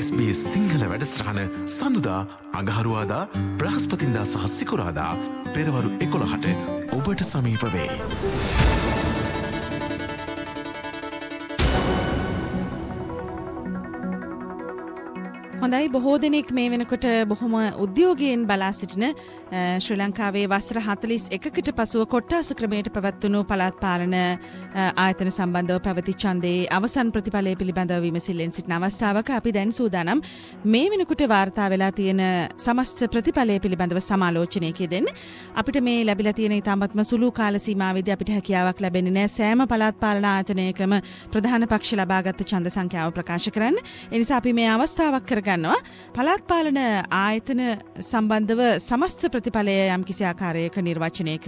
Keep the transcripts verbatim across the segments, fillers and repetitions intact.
S B S Sinhala වැඩසටහන සඳුදා අඟහරුවාදා බ්‍රහස්පතින්දා සහ සිකුරාදා පෙරවරු එකොළහට ඔබට සමීප වේ. හොඳයි, බොහෝ දෙනෙක් මේ වෙනකොට බොහොම උද්‍යෝගයෙන් බලා සිටින ශ්‍රී ලංකාවේ වසර හතළිස් එකකට පසුව කොට්ටාස ක්‍රමයට පැවැත්වුණු පළාත් පාලන ආයතන සම්බන්ධව පැවති ඡන්දයේ අවසන් ප්‍රතිඵලය පිළිබඳව විමසිල්ලෙන් සිටින අවස්ථාවක අපි දැන් සූදානම් මේ වෙනකොට වාර්තා වෙලා තියෙන සමස්ත ප්‍රතිඵලය පිළිබඳව සමාලෝචනයක දෙන්න. අපිට මේ ලැබිලා තියෙන ඉතාමත්ම සුළු කාල සීමාවෙදී අපිට හැකියාවක් ලැබෙන්නේ නැහැ සෑම පළාත් පාලන ආයතනයකම ප්‍රධාන පක්ෂ ලබාගත් ඡන්ද සංඛ්‍යාව ප්‍රකාශ කරන්න. ඒ නිසා අපි මේ අවස්ථාවක් කරගන්නවා පළාත් පාලන ආයතන සම්බන්ධව සමස්ත ප්‍රතිඵලය යම් කිසි ආකාරයක නිර්වචනයක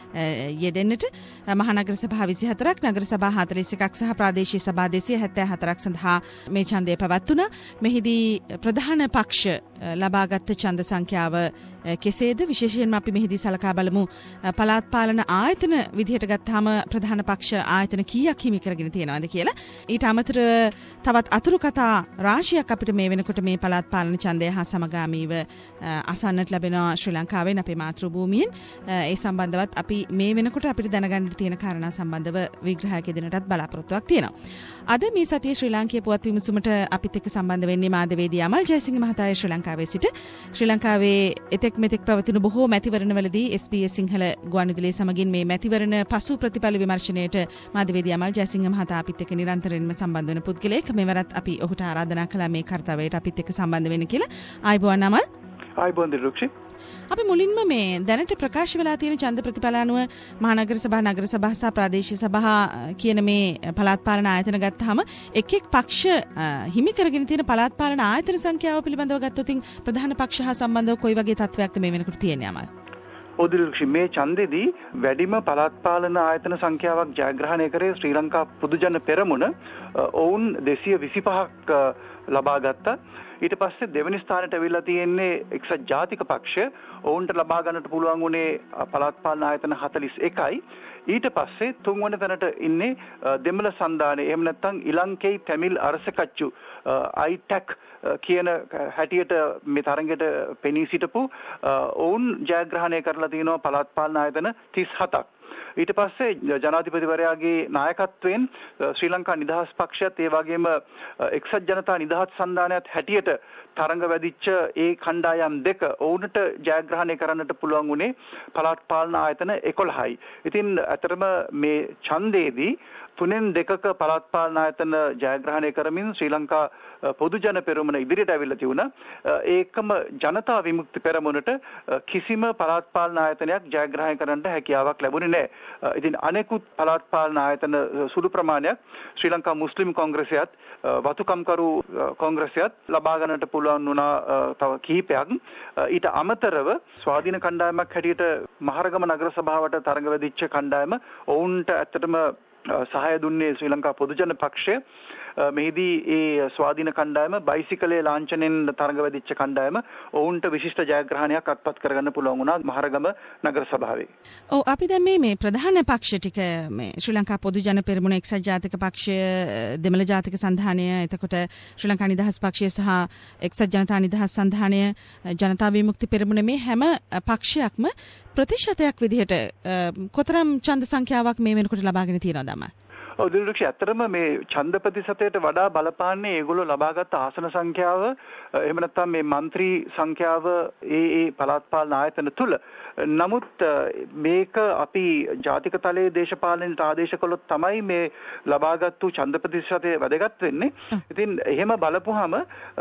යෙදෙන්නට මහනගර සභා විසිහතරක්, නගර සභා හතළිස් එකක් සහ ප්‍රාදේශීය සභා දෙසිය හැත්තෑ හතරක් සඳහා මේ ඡන්දය පැවැත්වුණා. මෙහිදී ප්‍රධාන පක්ෂ ලබාගත් ඡන්ද සංඛ්‍යාව කෙසේද? විශේෂයෙන්ම අපි මෙහිදී සලකා බලමු පළාත් පාලන ආයතන විදිහට ගත්තාම ප්‍රධාන පක්ෂ ආයතන කීයක් හිමි කරගෙන තියෙනවද කියලා. ඊට අමතරව තවත් අතුරු කතා රාශියක් අපිට මේ වෙනකොට මේ පළාත් පාලන ඡන්දය හා සමගාමීව අසන්නට ලැබෙනවා ශ්‍රී ලංකාවෙන් අපේ මාතෘ භූමියෙන්. ඒ සම්බන්ධවත් අපි මේ වෙනකොට අපිට දැනගන්න තියෙන කාරණා සම්බන්ධව විග්‍රහයක් දෙන්නටත් බලාපොරොත්තුවක් තියෙනවා. අද මේ සතියේ ශ්‍රී ලාංකීය පුවත් විමසුමට අපිත් එක්ක සම්බන්ධ වෙන්නේ මාධ්‍යවේදී අමල් ජයසිංහ මහතායි ශ්‍රී ලංකාවේ සිට. ශ්‍රී ලංකාවේ එතෙක් මෙතෙක් පැවතින බොහෝ මැතිවරණවලදී එස් බී එස් සිංහල ගුවන්විදුලිය සමගින් මේ මැතිවරණ පසු ප්‍රතිඵල විමර්ශනයට මාධ්‍යවේදී අමල් ජයසිංහ මහතා අපිත් එක්ක නිරන්තරයෙන්ම සම්බන්ධ වෙන පුද්ගලයෙක්. මෙවරත් අපි ඔහුට ආරාධනා කළා මේ කාර්යයට අපිත් එක්ක සම්බන්ධ වෙන්න කියලා. ආයිබෝන් අමල්. ආයිබෝන් දිරුක්ෂි. අපි මුලින්ම මේ දැනට ප්‍රකාශ වෙලා තියෙන ඡන්ද ප්‍රතිඵල අනුව මහනගර සභා, නගර සභා සහ ප්‍රාදේශීය සභා කියන මේ පළාත් පාලන ආයතන ගත්තාම එක් එක් පක්ෂ හිමි කරගෙන තියෙන පළාත් පාලන ආයතන සංඛ්‍යාව පිළිබඳව ගත්තොත් ප්‍රධාන පක්ෂ හා සම්බන්ධව කොයි වගේ තත්ත්වයක්ද මේ වෙනකොට තියෙන්නේ අමල්? ඔදිරුක්ෂි, මේ ඡන්දෙදී වැඩිම පළාත් පාලන ආයතන සංඛ්‍යාවක් ජයග්‍රහණය කරේ ශ්‍රී ලංකා පොදුජන පෙරමුණ. ඔවුන් දෙසිය විසිපහක් ලබා ගත්තා. ඊට පස්සේ දෙවෙනි ස්ථානයට අවිල්ලා තියෙන්නේ එක්සත් ජාතික පක්ෂ. ඔවුන්ට ලබා ගන්නට පුළුවන් වුණේ පළාත් පාලන ආයතන හතළිස් එකයි. ඊට පස්සේ තුන්වන තැනට ඉන්නේ දෙමළ සන්ධානය. එහෙම නැත්නම් ඉලංකේ පැමිල් අරසකච්චු අයි ටැක් කියන හැටියට මේ තරඟයට පෙනී සිටපු ඔවුන් ජයග්‍රහණය කරලා තියෙනවා පළාත් පාලන ආයතන තිස් හතක්. ඊට පස්සේ ජනාධිපතිවරයාගේ නායකත්වයෙන් ශ්‍රී ලංකා නිදහස් පක්ෂයත් ඒ වගේම එක්සත් ජනතා නිදහස් සන්ධානයත් හැටියට තරඟ වැදිච්ච ඒ කණ්ඩායම් දෙක ඔවුන්ට ජයග්‍රහණය කරන්නට පුළුවන් වුණේ පළාත් පාලන ආයතන එකොළහයි. ඉතින් අතරම මේ ඡන්දයේදී තුනෙන් දෙකක පළාත් පාලන ආයතන ජයග්‍රහණය කරමින් ශ්‍රී ලංකා පොදුජන පෙරමුණ ඉදිරියට ඇවිල්ලා තිබුණා. ඒකම ජනතා විමුක්ති පෙරමුණට කිසිම පළාත් පාලන ආයතනයක් ජයග්‍රහණය කරන්නට හැකියාවක් ලැබුණේ නැහැ. ඉතින් අනෙකුත් පළාත් පාලන ආයතන සුළු ප්‍රමාණයක් ශ්‍රී ලංකා මුස්ලිම් කොංග්‍රසයත් වතුකම්කරු කොංග්‍රසයත් ලබා ගන්නට පුළුවන් වුණා තව කිහිපයක්. ඊට අමතරව ස්වාධීන කණ්ඩායමක් හැටියට මහරගම නගර සභාවට තරඟ වැදිච්ච කණ්ඩායම ඔවුන්ට ඇත්තටම සහාය දුන්නේ ශ්‍රී ලංකා පොදුජන පක්ෂය. මෙහිදී ඒ ස්වාධීන කණ්ඩායම බයිසිකලේ ලාංඡනෙන් තරඟ වැදිච්ච කණ්ඩායම ඔවුන්ට විශිෂ්ට ජයග්‍රහණයක් අත්පත් කරගන්න පුළුවන් වුණා මහරගම නගර සභාවේ. ඔව්, අපි දැන් මේ මේ ප්‍රධාන පක්ෂ ටික මේ ශ්‍රී ලංකා පොදුජන පෙරමුණ, එක්සත් ජාතික පක්ෂය, දෙමළ ජාතික සන්ධානය, එතකොට ශ්‍රී ලංකා නිදහස් පක්ෂය සහ එක්සත් ජනතා නිදහස් සන්ධානය, ජනතා විමුක්ති පෙරමුණ, මේ හැම පක්ෂයක්ම ප්‍රතිශතයක් විදිහට කොතරම් ඡන්ද සංඛ්‍යාවක් මේ වෙනකොට ලබාගෙන තියෙනවද අමල්? ඔව් දිරුක්ෂි, ඇත්තටම මේ ඡන්ද ප්‍රතිශතයට වඩා බලපාන්නේ ඒගොල්ලෝ ලබාගත් ආසන සංඛ්‍යාව, එහෙම නැත්නම් මේ മന്ത്രി සංඛ්‍යාව ඒ ඒ පළාත් පාලන ආයතන තුල. නමුත් මේක අපි ජාතික තලයේ දේශපාලනයට ආදේශ කළොත් තමයි මේ ලබාගත්තු ඡන්ද ප්‍රතිශතය වැදගත් වෙන්නේ. ඉතින් එහෙම බලපුවාම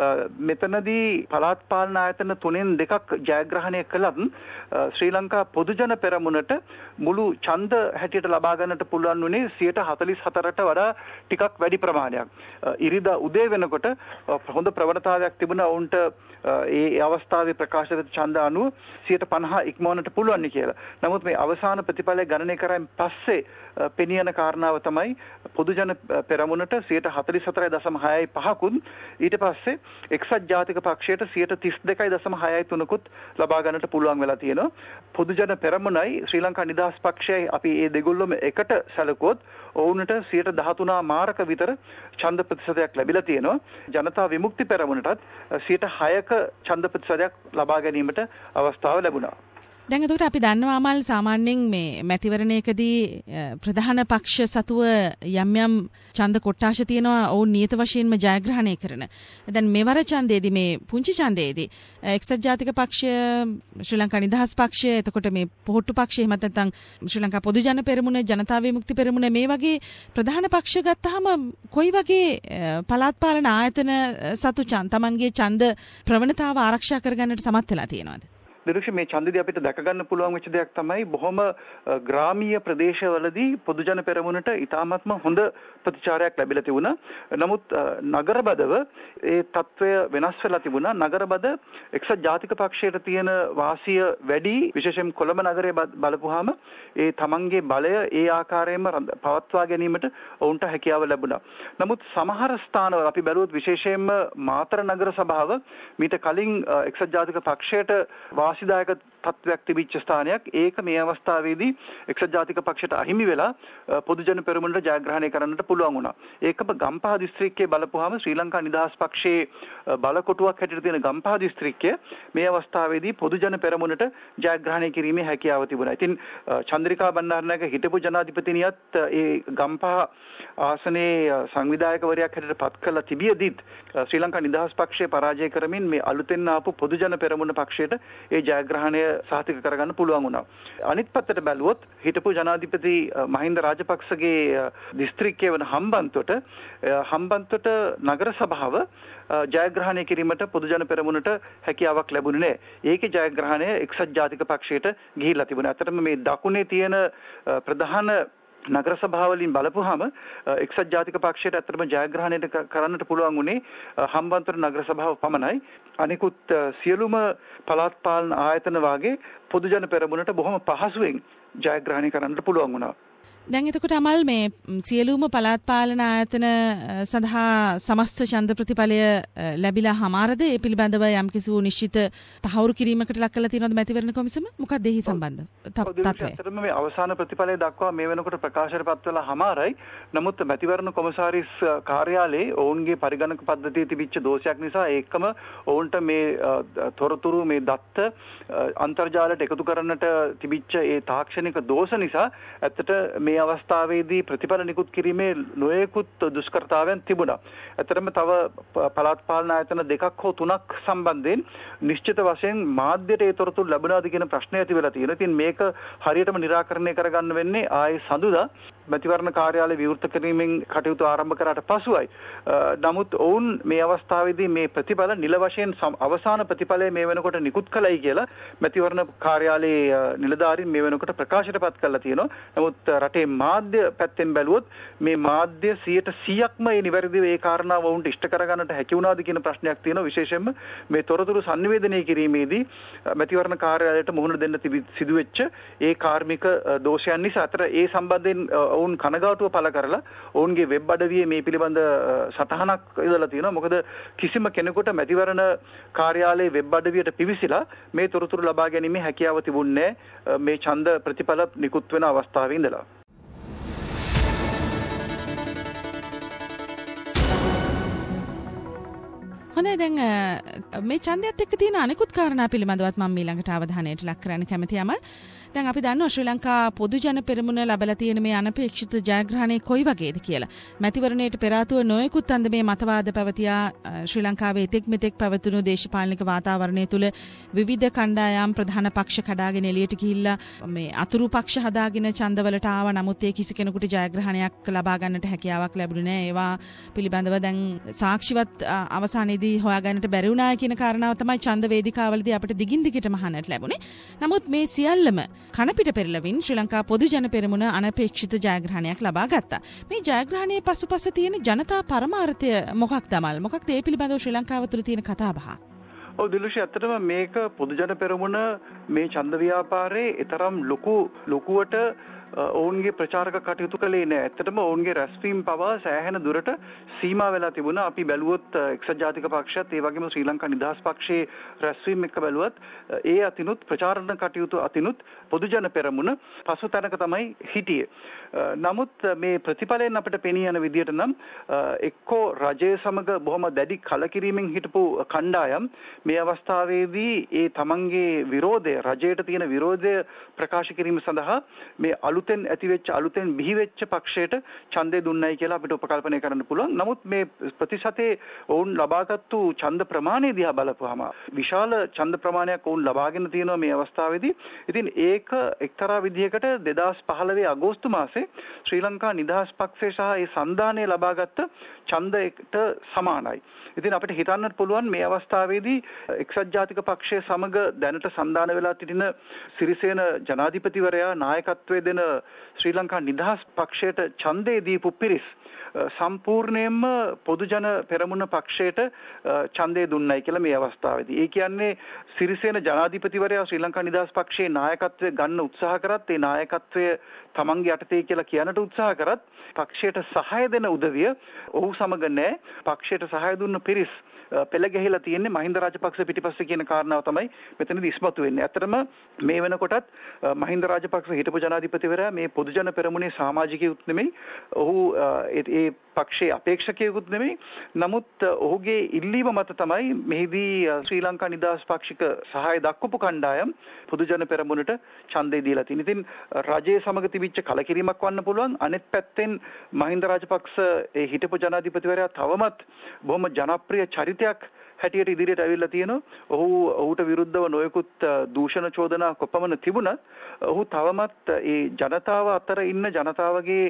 මෙතනදී පළාත් පාලන ආයතන තුනෙන් දෙකක් ජයග්‍රහණය කළත් ශ්‍රී ලංකා පොදුජන පෙරමුණට මුළු ඡන්ද හැටියට ලබා ගන්නට පුළුවන් වුණේ සියයට හතළිස් හතරට වඩා ටිකක් වැඩි ප්‍රමාණයක්. ඉරිදා උදේ වෙනකොට හොඳ ප්‍රවණතාවයක් තිබුණා ඔවුන්ට ඒ අවස්ථාවේ ප්‍රකාශ වෙච්ච ඡන්ද අනුව සියයට පනහ ඉක්මවන්නට පුළුවන් කියලා. නමුත් මේ අවසාන ප්‍රතිඵලය ගණනය කරන් පස්සේ පෙනියන කාරණාව තමයි පොදුජන පෙරමුණට සියයට හතළිස් හතරයි දශම හයයි පහකුත් ඊට පස්සේ එක්සත් ජාතික පක්ෂයට සියයට තිස් දෙකයි දශම හයයි තුනකුත් ලබා ගන්නට පුළුවන් වෙලා තියෙනවා. පොදු ජන පෙරමුණයි ශ්‍රී ලංකා නිදහස් පක්ෂයයි අපි මේ දෙගොල්ලොම එකට සැලකුවොත් ඔවුන්ට සියයට දහතුන මාරක විතර ඡන්ද ප්‍රතිශතයක් ලැබිලා තියෙනවා. ජනතා විමුක්ති පෙරමුණටත් සියයට හයක ඡන්ද ප්‍රතිශතයක් ලබා ගැනීමට අවස්ථාව ලැබුණා. දැන් එතකොට අපි දන්නවා අමල් සාමාන්‍යයෙන් මේ මැතිවරණයකදී ප්‍රධාන පක්ෂ සතුව යම් යම් ඡන්ද කොට්ටාශ තියෙනවා ඔවුන් නියත වශයෙන්ම ජයග්‍රහණය කරන. දැන් මෙවර ඡන්දයේදී මේ පුංචි ඡන්දයේදී එක්සත් ජාතික පක්ෂය, ශ්‍රී ලංකා නිදහස් පක්ෂය, එතකොට මේ පොහොට්ටු පක්ෂය, එහෙම නැත්නම් ශ්‍රී ලංකා පොදු ජන පෙරමුණ, ජනතා විමුක්ති පෙරමුණ මේ වගේ ප්‍රධාන පක්ෂ ගත්තාම කොයි වගේ පළාත් පාලන ආයතන සතු ඡන්ද Tamanගේ ඡන්ද ප්‍රවණතාව ආරක්ෂා කරගන්නට සමත් වෙලා තියෙනවද? දිරුක්ෂ මේ ඡන්දෙදී අපිට දැක ගන්න පුළුවන් වෙච්ච දෙයක් තමයි බොහොම ග්‍රාමීය ප්‍රදේශවලදී පොදු ජන පෙරමුණට ඉතාමත්ම හොඳ ප්‍රතිචාරයක් ලැබිලා තිබුණා. නමුත් නගරබදව ඒ තත්වය වෙනස් වෙලා තිබුණා. නගරබද එක්සත් ජාතික පක්ෂයට තියෙන වාසිය වැඩි, විශේෂයෙන් කොළඹ නගරයේ බලපුවාම ඒ තමන්ගේ බලය ඒ ආකාරයෙන්ම පවත්වා ගැනීමට ඔවුන්ට හැකියාව ලැබුණා. නමුත් සමහර ස්ථානවල අපි බැලුවොත් විශේෂයෙන්ම මාතර නගර සභාව මීට කලින් එක්සත් ජාතික පක්ෂයට වාසිදායක තත්වයක් තිබිච්ච ස්ථානයක්. ඒක මේ අවස්ථාවේදී එක්සත් ජාතික පක්ෂයට අහිමි වෙලා පොදු ජන පෙරමුණට ජයග්‍රහණය කරන්නට පුළුවන් වුණා. ඒකම ගම්පහ දිස්ත්‍රික්කයේ බලපුවාම ශ්‍රී ලංකා නිදහස් පක්ෂයේ බලකොටුවක් හැටියට තියෙන ගම්පහ දිස්ත්‍රික්කය මේ අවස්ථාවේදී පොදු ජන පෙරමුණට ජයග්‍රහණය කිරීමේ හැකියාව තිබුණා. ඉතින් චන්ද්‍රිකා බණ්ඩාරනායක හිටපු ජනාධිපතිනියත් ඒ ගම්පහ ආසනයේ සංවිධායකවරයක් හැටියට පත් කළා තිබියදීත් ශ්‍රී ලංකා නිදහස් පක්ෂය පරාජය කරමින් මේ අලුතෙන් ආපු පොදු ජන පෙරමුණ පක්ෂයට ඒ ජයග්‍රහණය සාතික කරගන්න පුළුවන් වුණා. අනිත් පැත්තට බැලුවොත් හිටපු ජනාධිපති මහින්ද රාජපක්ෂගේ දිස්ත්‍රික්කයේ වන හම්බන්තොට හම්බන්තොට නගර සභාව ජයග්‍රහණය කිරීමට පොදු ජන පෙරමුණට හැකියාවක් ලැබුණේ නැහැ. ඒකේ ජයග්‍රහණය එක්සත් ජාතික පක්ෂයට ගිහිල්ලා තිබුණා. අතරම මේ දකුණේ තියෙන ප්‍රධාන නගර සභාවලින් බලපුවාම එක්සත් ජාතික පක්ෂයට ඇත්තටම ජයග්‍රහණයට කරන්නට පුළුවන් වුණේ හම්බන්තොට නගර සභාව පමණයි. අනිකුත් සියලුම පළාත් පාලන ආයතන වාගේ පොදු ජන පෙරමුණට බොහොම පහසුවෙන් ජයග්‍රහණය කරන්නට පුළුවන් වුණා. දැන් එතකොට අමල් මේ සියලුම පළාත් පාලන ආයතන සඳහා සමස්ත ඡන්ද ප්‍රතිඵලය ලැබිලා හමාරද? ඒ පිළිබඳව යම්කිසි වූ නිශ්චිත තහවුරු කිරීමකට ලක් කරලා තියෙනවද මැතිවරණ කොමිසම? මොකක්ද එහි සම්බන්ධ තත්ත්වය? ඇත්තටම මේ අවසාන ප්‍රතිඵලය දක්වා මේ වෙනකොට ප්‍රකාශයට පත් වෙලා හමාරයි. නමුත් මැතිවරණ කොමසාරිස් කාර්යාලයේ ඔවුන්ගේ පරිගණක පද්ධතියේ තිබිච්ච දෝෂයක් නිසා ඒකම ඔවුන්ට මේ තොරතුරු මේ දත්ත අන්තර්ජාලයට එකතු කරන්නට තිබිච්ච ඒ තාක්ෂණික දෝෂ නිසා ඇත්තට මේ මේ අවස්ථාවේදී ප්‍රතිඵල නිකුත් කිරීමේ නොයෙකුත් දුෂ්කරතාවයන් තිබුණා. ඇත්තටම තව පළාත් පාලන ආයතන දෙකක් හෝ තුනක් සම්බන්ධයෙන් නිශ්චිත වශයෙන් මාධ්‍යයට ඒ තොරතුරු ලැබුණාද කියන ප්‍රශ්නය ඇති වෙලා තියෙනවා. ඉතින් මේක හරියටම निराකරණය කරගන්න වෙන්නේ ආයේ සඳුදා මැතිවරණ කාර්යාලය විවෘත කිරීමෙන් කටයුතු ආරම්භ කරාට පසුයි. නමුත් ඔවුන් මේ අවස්ථාවේදී මේ ප්‍රතිඵල නිල වශයෙන් අවසාන ප්‍රතිඵලය මේ වෙනකොට නිකුත් කළයි කියලා මැතිවරණ කාර්යාලයේ නිලධාරීන් මේ වෙනකොට ප්‍රකාශයට පත් කරලා තියෙනවා. නමුත් රටේ මාධ්‍ය පැත්තෙන් බැලුවොත් මේ මාධ්‍ය සියයට සීයක්ම ඒ නිවැරදිව ඒ කාරණාව වුන්ට ඉෂ්ට කරගන්නට හැකි වුණාද කියන ප්‍රශ්නයක් තියෙනවා. විශේෂයෙන්ම මේ තොරතුරු sannivedanaya කිරීමේදී මැතිවරණ කාර්යාලයට මුහුණ දෙන්න සිදුවෙච්ච ඒ කාර්මික දෝෂයන් නිසා අතර ඒ සම්බන්ධයෙන් ඔවුන් කනගාටුව පළ කරලා ඔවුන්ගේ වෙබ් අඩවියේ මේ පිළිබඳ සටහනක් යොදලා තියෙනවා. මොකද කිසිම කෙනෙකුට මැතිවරණ කාර්යාලයේ වෙබ් අඩවියට පිවිසිලා මේ තොරතුරු ලබා ගැනීමේ හැකියාව තිබුණේ මේ ඡන්ද ප්‍රතිඵල නිකුත් වෙන අවස්ථාවේ ඉඳලා. හොඳයි, දැන් මේ ඡන්දයත් එක්ක තියෙන අනිකුත් කාරණා පිළිබඳවත් මම ඊළඟට අවධානයට ලක් කරන්න කැමතියි. අමල්, දැන් අපි දන්නවා ශ්‍රී ලංකා පොදු ජන පෙරමුණ ලැබලා තියෙන මේ අනපේක්ෂිත ජයග්‍රහණය කොයි වගේද කියලා. මැතිවරණයට පෙර ආතුව නොයෙකුත් අන්දමේ මතවාද පැවතියා. ශ්‍රී ලංකාවේ එතෙක් මෙතෙක් පැවතුණු දේශපාලනික වාතාවරණය තුළ විවිධ කණ්ඩායම් ප්‍රධාන පක්ෂ කඩාගෙන එළියට ගිහිල්ලා මේ අතුරු පක්ෂ හදාගෙන ඡන්දවලට ආවා. නමුත් ඒ කිසි කෙනෙකුට ජයග්‍රහණයක් ලබා ගන්නට හැකියාවක් ලැබුණේ නැහැ. ඒවා පිළිබඳව දැන් සාක්ෂිවත් අවසානයේදී හොයාගන්නට බැරි වුණා කියන කාරණාව තමයි ඡන්ද වේදිකාවලදී අපිට දිගින් දිගටම අහන්නට ලැබුණේ. නමුත් මේ සියල්ලම කනපිට පෙරලමින් ශ්‍රී ලංකා පොදු ජන පෙරමුණ අනපේක්ෂිත ජයග්‍රහණයක් ලබා ගත්තා. මේ ජයග්‍රහණයේ පසුපස තියෙන ජනතා පරමාර්ථය මොකක්ද අමල්? මොකක්ද ඒ පිළිබඳව ශ්‍රී ලංකාව තුළ තියෙන කතාබහ? ඔව් දිලුෂි, ඇත්තටම මේක පොදු ජන පෙරමුණ මේ ඡන්ද ව්‍යාපාරයේ ඊතරම් ලොකු ලොකුවට ඔවුන්ගේ ප්‍රචාරක කටයුතු කළේ නැහැ. ඇත්තටම ඔවුන්ගේ රැස්වීම පවා සෑහෙන දුරට සීමා වෙලා තිබුණා. අපි බැලුවොත් එක්සත් ජාතික පක්ෂයත් ඒ වගේම ශ්‍රී ලංකා නිදහස් පක්ෂයේ රැස්වීම එක්ක බැලුවත් ඒ අතිනුත් ප්‍රචාරණ කටයුතු අතිනුත් පොදු ජන පෙරමුණ පසු තැනක තමයි හිටියේ. නමුත් මේ ප්‍රතිඵලයෙන් අපිට පෙනී යන විදිහට නම් එක්කෝ රජය සමග බොහොම දැඩි කලකිරීමෙන් හිටපු කණ්ඩායම් මේ අවස්ථාවේදී ඒ තමන්ගේ විරෝධය රජයට තියෙන විරෝධය ප්‍රකාශ කිරීම සඳහා මේ අලුතෙන් ඇතිවෙච්ච අලුතෙන් බිහිවෙච්ච පක්ෂයට ඡන්දය දුන්නයි කියලා අපිට උපකල්පනය කරන්න පුළුවන්. නමුත් මේ ප්‍රතිශතයේ ඔවුන් ලබාගත්තු ඡන්ද ප්‍රමාණය දිහා බලපුවාම විශාල ඡන්ද ප්‍රමාණයක් ඔවුන් ලබාගෙන තියෙනවා මේ අවස්ථාවේදී. ඉතින් ඒක එක්තරා විදිහකට දෙදාස් පහළොව අගෝස්තු මාසේ ශ්‍රී ලංකා නිදහස් පක්ෂය සහ ඒ සන්ධානය ලබාගත්ත ඡන්දයට සමානයි. ඉතින් අපිට හිතන්නත් පුළුවන් මේ අවස්ථාවේදී එක්සත් ජාතික පක්ෂය සමග දැනට සන්ධාන වෙලා සිටින සිරිසේන ජනාධිපතිවරයා නායකත්වයේ දෙන ශ්‍රී ලංකා නිදහස් පක්ෂයට ඡන්දේ දීපු පිරිස් සම්පූර්ණයෙන්ම පොදු ජන පෙරමුණ පක්ෂයට ඡන්දය දුන්නයි කියලා මේ අවස්ථාවේදී. ඒ කියන්නේ සිරිසේන ජනාධිපතිවරයා ශ්‍රී ලංකා නිදහස් පක්ෂයේ නායකත්වය ගන්න උත්සාහ කරත් ඒ නායකත්වය තමන්ගේ යටතේ කියලා කියනට උත්සාහ කරත් පක්ෂයට සහාය දෙන උදවිය ඔහු සමග නැහැ. පක්ෂයට සහාය දුන්න පිරිස් පෙළ ගැහිලා තියෙන්නේ මහින්ද රාජපක්ෂ පිටිපස්සේ කියන කාරණාව තමයි මෙතනදී ඉස්මතු වෙන්නේ. ඇත්තටම මේ වෙනකොටත් මහින්ද රාජපක්ෂ හිටපු ජනාධිපතිවරයා මේ පොදු ජන පෙරමුණේ සමාජිකයෙකුත් නෙමෙයි. ඔහු ඒ පක්ෂයේ අපේක්ෂකයෙකුත් නෙමෙයි. නමුත් ඔහුගේ ඉල්ලීම මත තමයි මෙහිදී ශ්‍රී ලංකා නිදහස් පාක්ෂික සහාය දක්වපු කණ්ඩායම් පොදු ජන පෙරමුණට ඡන්දය දීලා තියෙනවා. ඉතින් රජයේ සමග තිබිච්ච කලකිරීමක් වන්න පුළුවන්. අනෙත් පැත්තෙන් මහින්ද රාජපක්ෂ ඒ හිටපු ජනාධිපතිවරයා තවමත් බොහොම ජනප්‍රිය චරිතයක් හැටියට ඉදිරියට ඇවිල්ලා තියෙනවා. ඔහු ඔහුට විරුද්ධව නොයෙකුත් දූෂණ චෝදනා කොපමණ තිබුණත් ඔහු තවමත් ඒ ජනතාව අතර ඉන්න ජනතාවගේ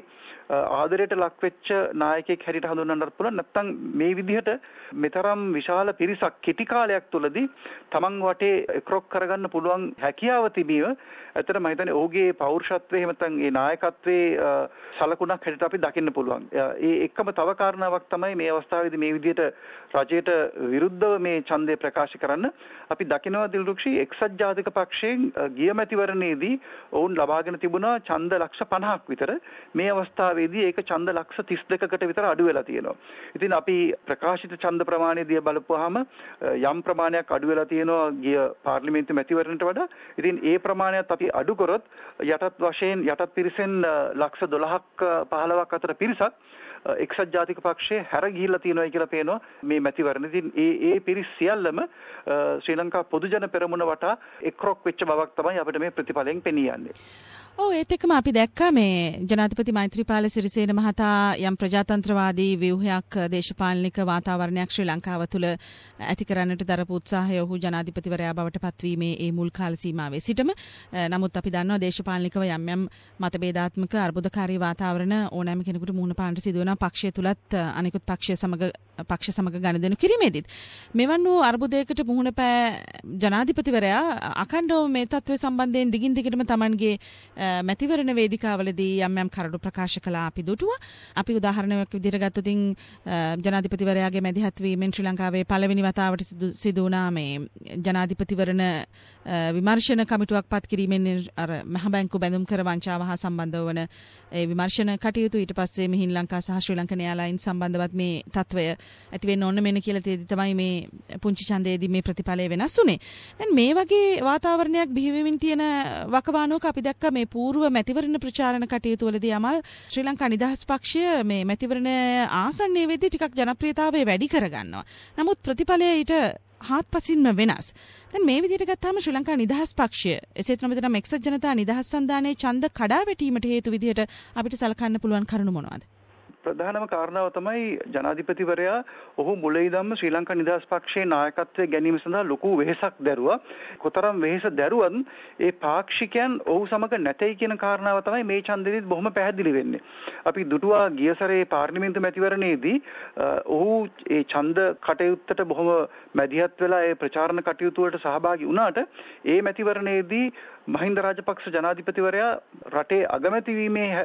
ආදරයට ලක්වෙච්ච නායකයෙක් හැටියට හඳුන්වන්නත් පුළුවන්. නැත්නම් මේ විදිහට මෙතරම් විශාල පිරිසක් කෙටි කාලයක් තුළදී තමන් වටේ එක්රොක් කරගන්න පුළුවන් හැකියාව තිබීම ඇත්තට මම හිතන්නේ ඔහුගේ පෞරුෂත්වයේ එහෙම නැත්නම් ඒ නායකත්වයේ සලකුණක් හැටියට අපි දකින්න පුළුවන්. ඒ එක්කම තව කාරණාවක් තමයි මේ අවස්ථාවේදී මේ විදිහට රජයට විරුද්ධව මේ ඡන්දය ප්‍රකාශ කරන්න අපි දකිනවා දිල්රුක්ෂි එක්සත් ජාතික පක්ෂයෙන් ගිය මැතිවරණයේදී ඔවුන් ලබාගෙන තිබුණා ඡන්ද ලක්ෂ පනහක් විතර. මේ අවස්ථාවේදී ඒක ඡන්ද ලක්ෂ තිස් දෙකකට විතර අඩු වෙලා තියෙනවා. ඉතින් අපි ප්‍රකාශිත ඡන්ද ප්‍රමාණය දිහා බලපුවාම යම් ප්‍රමාණයක් අඩු වෙලා තියෙනවා ගිය පාර්ලිමේන්තු මැතිවරණයට වඩා. ඉතින් ඒ ප්‍රමාණයත් අපි අඩු කරොත් යටත් වශයෙන් යටත් පිරිසෙන් ලක්ෂ දොළහක් පහළොවක් අතර පිරිසක් එක්සත් ජාතික පක්ෂයේ හැර ගිහිල්ලා තියෙනවා කියලා පේනවා මේ මැතිවරණ. ඉතින් ඒ ඒ පිරිස් සියල්ලම ශ්‍රී ලංකා පොදු ජන පෙරමුණ වටා එක්රොක් වෙච්ච බවක් තමයි අපිට මේ ප්‍රතිඵලයෙන් පෙනී යන්නේ. ඔව් ඒත් එක්කම අපි දැක්කා මේ ජනාධිපති මෛත්‍රීපාල සිරිසේන මහතා යම් ප්‍රජාතන්ත්‍රවාදී ව්‍යුහයක් දේශපාලනික වාතාවරණයක් ශ්‍රී ලංකාව තුළ ඇති කරන්නට දරපු උත්සාහය ඔහු ජනාධිපතිවරයා බවට පත්වීමේ ඒ මුල් කාල සීමාවේ සිටම නමුත් අපි දන්නවා දේශපාලනිකව යම් යම් මතභේදාත්මක අර්බුදකාරී වාතාවරණ ඕනෑම කෙනෙකුට මුහුණ පාන්නට සිදු වෙනවා පක්ෂය තුලත් අනිකුත් පක්ෂය සමග පක්ෂ සමග ගනුදෙනු කිරීමේදීත් මෙවන් වූ අර්බුදයකට මුහුණ පෑ ජනාධිපතිවරයා අඛණ්ඩව මේ තත්ත්වය සම්බන්ධයෙන් දිගින් දිගටම Tamanගේ මැතිවරණ වේදිකාවලදී යම් යම් කරුණු ප්‍රකාශ කළා අපි දුටුවා. අපි උදාහරණයක් විදිහට ගත්තොත් ජනාධිපතිවරයාගේ මැදිහත් වීමෙන් ශ්‍රී ලංකාවේ පළවෙනි වතාවට සිදු වුණා මේ ජනාධිපතිවරණ විමර්ශන කමිටුවක් පත් කිරීමෙන් අර මහ බැංකු බැඳුම් කර වංචාව හා සම්බන්ධ වන ඒ විමර්ශන කටයුතු ඊට පස්සේ මිහින් ලංකා සහ ශ්‍රී ලංකන් එයාලයින් සම්බන්ධවත් මේ තත්වය ඇති වෙන්න ඕන මෙන්න කියලා තේදි තමයි මේ පුංචි ඡන්දයේදී මේ ප්‍රතිඵලය වෙනස් වුනේ. දැන් මේ වගේ වාතාවරණයක් බිහි වෙමින් තියෙන වකවානුවක අපි දැක්කා මේ పూర్ව මැතිවරණ ප්‍රචාරණ කටයුතු වලදී අමල් ශ්‍රී ලංකා නිදහස් පක්ෂය මේ මැතිවරණ ආසන්නයේ වෙද්දී ටිකක් ජනප්‍රියතාවය වැඩි කරගන්නවා. නමුත් ප්‍රතිඵලය ඊට හාත්පසින්ම වෙනස්. දැන් මේ විදිහට ගත්තාම ශ්‍රී ලංකා නිදහස් පක්ෂය එසේත් නොමෙතන එක්සත් ජනතා නිදහස් සන්ධානයේ ඡන්ද කඩා වැටීමට හේතු විදිහට අපිට සලකන්න පුළුවන් කරුණු මොනවාද? ප්‍රධානම කාරණාව තමයි ජනාධිපතිවරයා ඔහු මුලින්දම ශ්‍රී ලංකා නිදහස් පක්ෂයේ නායකත්වය ගැනීම සඳහා ලොකු වෙහෙසක් දැරුවා. කොතරම් වෙහෙස දැරුවත් ඒ පාක්ෂිකයන් ඔහු සමග නැtei කියන කාරණාව තමයි මේ ඡන්දෙදිත් බොහොම පැහැදිලි වෙන්නේ. අපි දුටුවා ගිය සැරේ පාර්ලිමේන්තු මැතිවරණයේදී ඔහු ඒ ඡන්ද කටයුත්තට බොහොම මැදිහත් වෙලා ඒ ප්‍රචාරණ කටයුතු වලට සහභාගී වුණාට ඒ මැතිවරණයේදී මහින්ද රාජපක්ෂ ජනාධිපතිවරයා රටේ අගමැති වීමේ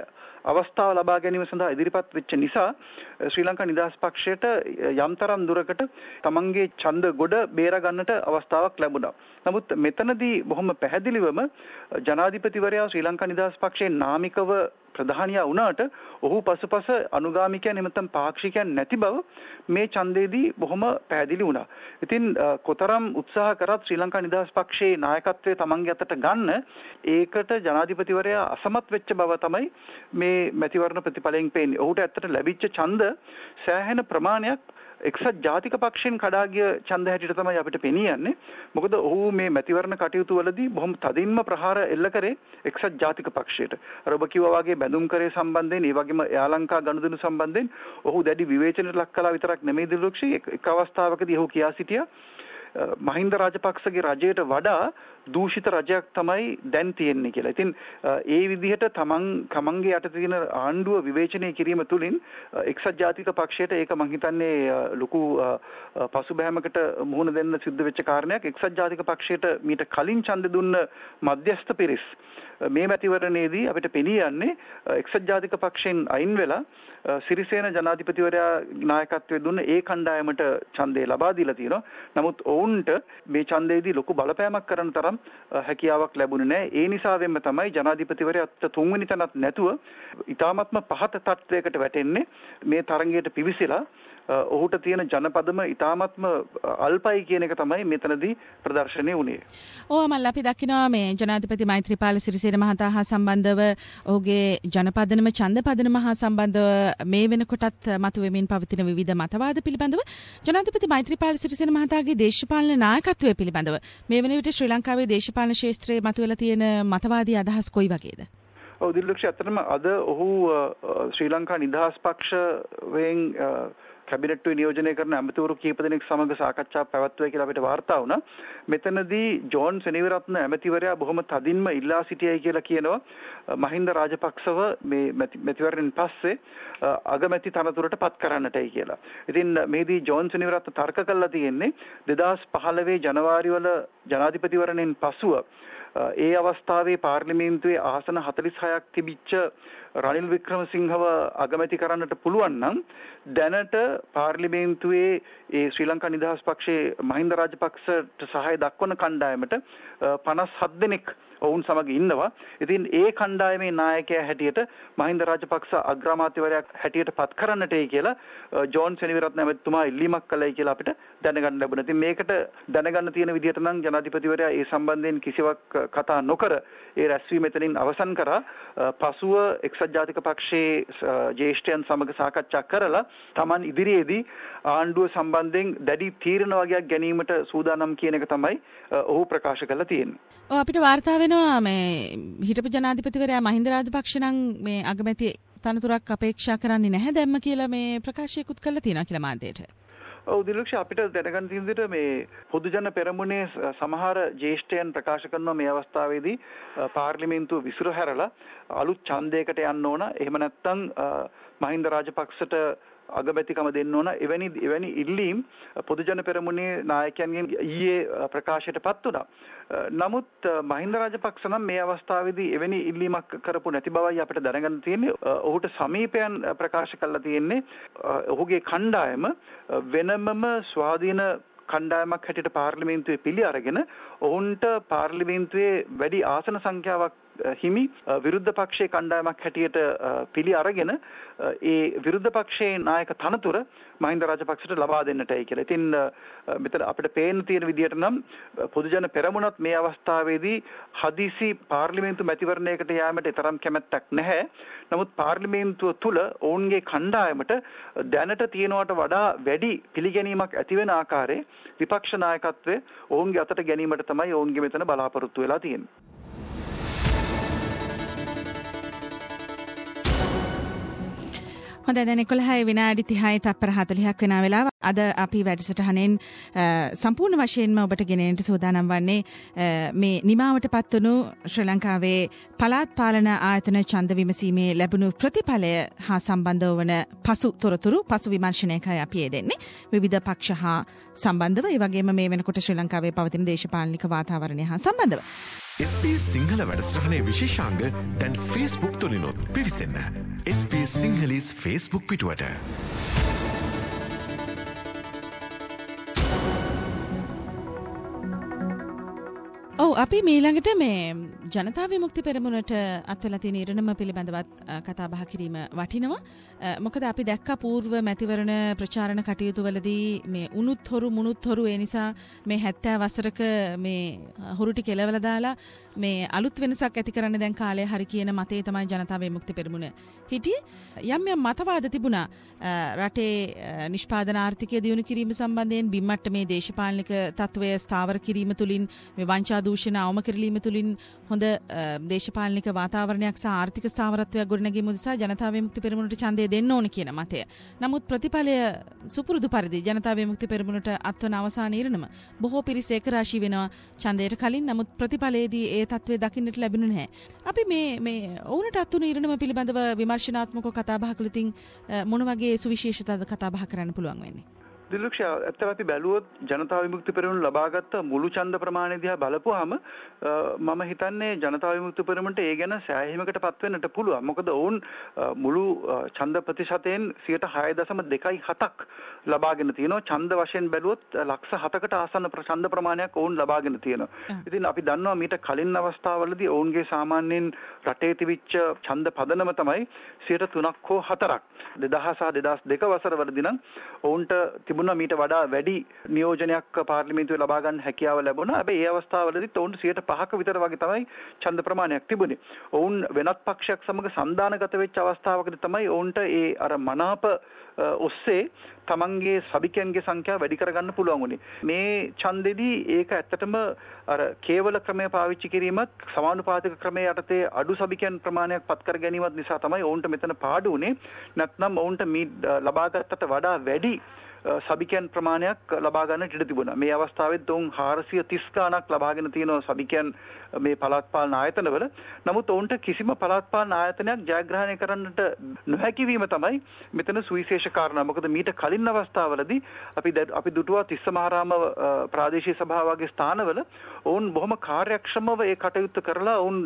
අවස්ථාව ලබා ගැනීම සඳහා ඉදිරිපත් වෙච්ච නිසා ශ්‍රී ලංකා නිදහස් පක්ෂයට යම්තරම් දුරකට තමන්ගේ ඡන්ද ගොඩ බේර ගන්නට අවස්ථාවක් ලැබුණා. නමුත් මෙතනදී බොහොම පැහැදිලිවම ජනාධිපතිවරයා ශ්‍රී ලංකා නිදහස් පක්ෂයේ නාමිකව ප්‍රධානියා වුණාට ඔහු පසුපස අනුගාමිකයන් එමෙතන පාක්ෂිකයන් නැති බව මේ ඡන්දේදී බොහොම පැහැදිලි වුණා. ඉතින් කොතරම් උත්සාහ කරත් ශ්‍රී ලංකා නිදහස් පක්ෂයේ නායකත්වය තමන්ගේ අතට ගන්න ඒකට ජනාධිපතිවරයා අසමත් වෙච්ච බව තමයි මේ මැතිවරණ ප්‍රතිඵලයෙන් පේන්නේ. ඔහුට ඇත්තට ලැබිච්ච ඡන්ද සෑහෙන ප්‍රමාණයක් එක්සත් ජාතික පක්ෂයෙන් කඩා ගිය ඡන්ද හැටියට තමයි අපිට පෙනී යන්නේ. මොකද ඔහු මේ මැතිවරණ කටයුතු වලදී බොහොම තදින්ම ප්‍රහාර එල්ල කරේ එක්සත් ජාතික පක්ෂයට. අර ඔබ කිව්වා වගේ බැඳුම් කරේ සම්බන්ධයෙන්, ඒ වගේම යාලංකා ගනුදෙනු සම්බන්ධයෙන් ඔහු දැඩි විවේචනයට ලක් කළා විතරක් නෙමෙයි දිලුක්ෂි. එක් අවස්ථාවකදී ඔහු කියා සිටියා මහින්ද රාජපක්ෂගේ රජයට වඩා දූෂිත රජයක් තමයි දැන් තියෙන්නේ කියලා. ඉතින් ඒ විදිහට තමන් තමන්ගේ යටතේ තියෙන ආණ්ඩුව විවේචනය කිරීම තුළින් එක්සත් ජාතික පක්ෂයට ඒක මම හිතන්නේ ලොකු පසුබෑමකට මුහුණ දෙන්න සිද්ධ වෙච්ච කාරණයක්. එක්සත් ජාතික පක්ෂයට මීට කලින් ඡන්ද දුන්න මධ්‍යස්ථ පිරිස් මේ මැතිවරණයේදී අපිට පෙනී යන්නේ එක්සත් ජාතික පක්ෂයෙන් අයින් වෙලා සිරිසේන ජනාධිපතිවරයා නායකත්වයේ දුන්න ඒ කණ්ඩායමට ඡන්දය ලබා දීලා තියෙනවා. නමුත් ඔවුන්ට මේ ඡන්දයේදී ලොකු බලපෑමක් කරන්න තරම් හැකියාවක් ලැබුණේ නැහැ. ඒ නිසාවෙන්ම තමයි ජනාධිපතිවරයාත් තුන්වෙනි තැනත් නැතුව ඊ타මත්ම පහත තත්ත්වයකට වැටෙන්නේ. මේ තරඟයට පිවිසිලා ඔහුට තියෙන ජනපදම ඊ타මත්ම අල්පයි කියන එක තමයි මෙතනදී ප්‍රදර්ශනය වුණේ. ඔව් මල්ලා අපි දකිනවා මේ ජනාධිපති මෛත්‍රීපාල සිරිසේන මහතා හා සම්බන්ධව ඔහුගේ ජනපදනම ඡන්ද පදනම හා සම්බන්ධව මේ වෙනකොටත් මතුවෙමින් පවතින විවිධ මතවාද පිළිබඳව ජනාධිපති මෛත්‍රීපාල සිරිසේන මහතාගේ දේශපාලන නායකත්වය පිළිබඳව මේ වෙන විට ශ්‍රී ලංකාවේ දේශපාලන ක්ෂේත්‍රයේ මතුවලා තියෙන මතවාදී අදහස් කොයි වගේද? ඔව් දිලක්ෂ අතරම අද ඔහු ශ්‍රී ලංකා නිදහස් පක්ෂයෙන් කැබිනට්ටුවේ නියෝජනය කරන ඇමතිවරු කීප දෙනෙක් සමග සාකච්ඡා පැවැත්වුවා කියලා අපිට වාර්තා වුණා. මෙතනදී ජෝන් සෙනවිරත්න ඇමතිවරයා බොහොම තදින්ම ඉල්ලා සිටියයි කියලා කියනවා මහින්ද රාජපක්ෂව මේ මැතිවරණයෙන් පස්සේ අගමැති තනතුරට පත් කරන්නටයි කියලා. ඉතින් මේදී ජෝන් සෙනවිරත්න තර්ක කළා තියෙන්නේ දෙදාස් පහළොව ජනවාරි වල ජනාධිපතිවරණයෙන් පසුව ඒ අවස්ථාවේ පාර්ලිමේන්තුවේ ආසන හතළිස් හයක් තිබිච්ච රනිල් වික්‍රමසිංහව අගමැති කරන්නට පුළුවන් නම් දැනට පාර්ලිමේන්තුවේ ඒ ශ්‍රී ලංකා නිදහස් පක්ෂයේ මහින්ද රාජපක්ෂට සහාය දක්වන කණ්ඩායමට පනස් හත් දෙනෙක් ඔවුන් සමග ඉන්නවා. ඉතින් ඒ කණ්ඩායමේ නායකයා හැටියට මහින්ද රාජපක්ෂ අග්‍රාමාත්‍යවරයා හැටියට පත් කරන්නටයි කියලා ජෝන් සෙනවිරත්න ඇමතිතුමා ඉල්ලීමක් කළයි කියලා අපිට දැනගන්න ලැබුණා. ඉතින් මේකට දැනගන්න තියෙන විදිහට නම් ජනාධිපතිවරයා ඒ සම්බන්ධයෙන් කිසිවක් කතා නොකර ඒ රැස්වීම මෙතනින් අවසන් කරා. පසුව එක්සත් ජාතික පක්ෂයේ ජ්‍යෙෂ්ඨයන් සමග සාකච්ඡා කරලා Taman ඉදිරියේදී ආණ්ඩුව සම්බන්ධයෙන් දැඩි තීරණ වගේක් ගැනීමට සූදානම් කියන එක තමයි ඔහු ප්‍රකාශ කරලා තියෙන්නේ. ඔව් අපිට වාර්තා වෙනවා මේ හිටපු ජනාධිපතිවරයා මහින්ද රාජපක්ෂ නම් මේ අගමැති තනතුරක් අපේක්ෂා කරන්නේ නැහැ දැම්ම කියලා මේ ප්‍රකාශයකුත් කළා තියෙනවා කියලා මාධ්‍යයට. ඔව් දිලක්ෂ අපිට දැනගන්න තියෙන විදිහට මේ පොදු ජන පෙරමුණේ සමහර ජ්‍යෙෂ්ඨයන් ප්‍රකාශ කරනවා මේ අවස්ථාවේදී පාර්ලිමේන්තුව විසිර හැරලා අලුත් ඡන්දයකට යන්න ඕන. එහෙම නැත්නම් මහින්ද රාජපක්ෂට අගමැතිකම දෙන්න ඕන. එවැනි එවැනි ඉල්ලීම් පොදු ජන පෙරමුණේ නායකයන්ගෙන් ඊයේ ප්‍රකාශයටපත් වුණා. නමුත් මහින්ද රාජපක්ෂ නම් මේ අවස්ථාවේදී එවැනි ඉල්ලීමක් කරපු නැති බවයි අපිට දැනගන්න තියෙන්නේ. ඔහුට සමීපයන් ප්‍රකාශ කරලා තියෙන්නේ ඔහුගේ කණ්ඩායම වෙනමම ස්වාධීන කණ්ඩායමක් හැටියට පාර්ලිමේන්තුවේ පිළි අරගෙන ඔවුන්ට පාර්ලිමේන්තුවේ වැඩි ආසන සංඛ්‍යාවක් හිමි විරුද්ධ පක්ෂයේ කණ්ඩායමක් හැටියට පිළි අරගෙන ඒ විරුද්ධ පක්ෂයේ නායක තනතුර මහින්ද රාජපක්ෂට ලබා දෙන්නටයි කියලා. ඉතින් මෙතන අපිට පේන්න තියෙන විදිහට නම් පොදු ජන පෙරමුණත් මේ අවස්ථාවේදී හදිසි පාර්ලිමේන්තු මැතිවරණයකට යෑමට තරම් කැමැත්තක් නැහැ. නමුත් පාර්ලිමේන්තුව තුල ඔවුන්ගේ කණ්ඩායමට දැනට තියෙනවට වඩා වැඩි පිළිගැනීමක් ඇති වෙන ආකාරයේ විපක්ෂ නායකත්වය ඔවුන්ගේ අතට ගැනීමට තමයි ඔවුන්ගේ මෙතන බලාපොරොත්තු වෙලා තියෙන්නේ. හොඳයි දැන් එකොළහයි විනාඩි තිහයි තත්පර හතළිහක් වෙන වෙලාව. අද අපි වැඩසටහනෙන් සම්පූර්ණ වශයෙන්ම ඔබට ගෙනෙන්නට සූදානම් වන්නේ මේ නිමාවටපත් වුණු ශ්‍රී ලංකාවේ පළාත් පාලන ආයතන ඡන්ද විමසීමේ ලැබුණු ප්‍රතිඵලය හා සම්බන්ධව වන පසු තොරතුරු පසු විමර්ශනයකයි අපි යෙදෙන්නේ. විවිධ පක්ෂ හා සම්බන්ධව ඒ වගේම මේ වෙනකොට ශ්‍රී ලංකාවේ පවතින දේශපාලනික වාතාවරණය හා සම්බන්ධව. එස් බී එස් සිංහල වැඩසටහනේ විශේෂාංග දැන් ෆේස්බුක් තුලිනුත් පිවිසන්න. S B S Sinhalese Facebook පිටුවට. ඔව් අපි මීළඟට මේ ජනතා විමුක්ති පෙරමුණට අත්වලා තියෙන ඉරණම පිළිබඳවත් කතා බහ කිරීම වටිනවා. මොකද අපි දැක්ක పూర్ව මැතිවරණ ප්‍රචාරණ කටයුතු වලදී මේ උනුත් හොරු මුනුත් හොරු ඒ නිසා මේ හැත්තෑ වසරක මේ හොරු ටික එලවලා දාලා මේ අලුත් වෙනසක් ඇති කරන්න දැන් කාලය හරි කියන මතේ තමයි ජනතා විමුක්ති පෙරමුණ හිටියේ. යම් යම් මතවාද තිබුණා රටේ නිෂ්පාදන ආර්ථිකය දියුණු කිරීම සම්බන්ධයෙන් බිම්මට්ට මේ දේශපාලනික තත්වය ස්ථාවර කිරීම තුලින් මේ වංචා දූෂණ අවම කරලීම තුලින් හොඳ දේශපාලනික වාතාවරණයක් සහ ආර්ථික ස්ථාවරත්වයක් ගොඩනැගීම උදෙසා ජනතා විමුක්ති පෙරමුණට ඡන්දය දෙන්න ඕන කියන මතය. නමුත් ප්‍රතිඵලය සුපුරුදු පරිදි ජනතා විමුක්ති පෙරමුණට අත්වන අවසාන ඉරණම බොහෝ පිරිස ඒකරාශී වෙනවා ඡන්දයට කලින්. නමුත් ප්‍රතිඵලයේදී ඒ තත්ත්වය දකින්නට ලැබුණේ නැහැ. අපි මේ මේ ඔවුන්ට අත්වන ඉරණම පිළිබඳව විමර්ශනාත්මකව කතා බහ කළොත් මොන වගේ සුවිශේෂතාවද කතා බහ කරන්න පුළුවන් වෙන්නේ? දිලුක්ෂ ඇත්තට අපි බැලුවොත් ජනතා විමුක්ති පෙරමුණ ලබාගත් මුළු ඡන්ද ප්‍රමාණය දිහා බලපුවාම මම හිතන්නේ ජනතා විමුක්ති පෙරමුණට ඒ ගැන සෑහීමකට පත් වෙන්නට පුළුවන්. මොකද ඔවුන් මුළු ඡන්ද ප්‍රතිශතයෙන් සියයට හය දශම දෙකයි හතක් ලබාගෙන තියෙනවා. ඡන්ද වශයෙන් බැලුවොත් ලක්ෂ හතකට ආසන්න ඡන්ද ප්‍රමාණයක් ඔවුන් ලබාගෙන තියෙනවා. ඉතින් අපි දන්නවා මීට කලින් අවස්ථාවලදී ඔවුන්ගේ සාමාන්‍යයෙන් රටේ තිබිච්ච ඡන්ද පදනම තමයි සියයට තුනක් හෝ හතරක්. දෙදහස් හා දෙදහස් දෙක වසරවලදී නම් ඔවුන්ට තිබුණා මීට වඩා වැඩි නියෝජනයක් පාර්ලිමේන්තුවේ ලබා ගන්න හැකියාව ලැබුණා. හැබැයි ඒ අවස්ථාවලදීත් ඔවුන්ට සියයට පහක විතර වගේ තමයි ඡන්ද ප්‍රමාණයක් තිබුණේ. ඔවුන් වෙනත් පක්ෂයක් සමග සන්දානගත වෙච්ච අවස්ථාවකදී තමයි ඔවුන්ට ඒ අර මනාප ඔස්සේ තමන්ගේ සභිකයන්ගේ සංඛ්‍යාව වැඩි කරගන්න පුළුවන් වුණේ. මේ ඡන්දෙදී ඒක ඇත්තටම අර කේවල ක්‍රමය පාවිච්චි කිරීමත් සමානුපාතික ක්‍රමයේ යටතේ අඩු සභිකයන් ප්‍රමාණයක් පත් කර ගැනීමත් නිසා තමයි ඔවුන්ට මෙතන පාඩු වුණේ. නැත්නම් ඔවුන්ට මේ ලබාගත්තට වඩා වැඩි සභිකයන් ප්‍රමාණයක් ලබා ගන්නට ඉඩ තිබුණා. මේ අවස්ථාවෙත් ඔවුන් හාරසිය තිස් ගණක් ලබාගෙන තියෙනවා සභිකයන් මේ පළාත් පාලන ආයතනවල. නමුත් ඔවුන්ට කිසිම පළාත් පාලන ආයතනයක් ජයග්‍රහණය කරන්නට නොහැකි වීම තමයි මෙතන සුවිශේෂ කාරණා. මොකද මීට කලින් අවස්ථාවලදී අපි අපි දුටුවා තිස්සමහාරාම ප්‍රාදේශීය සභාව වගේ ස්ථානවල ඔවුන් බොහොම කාර්යක්ෂමව ඒ කටයුත්ත කරලා ඔවුන්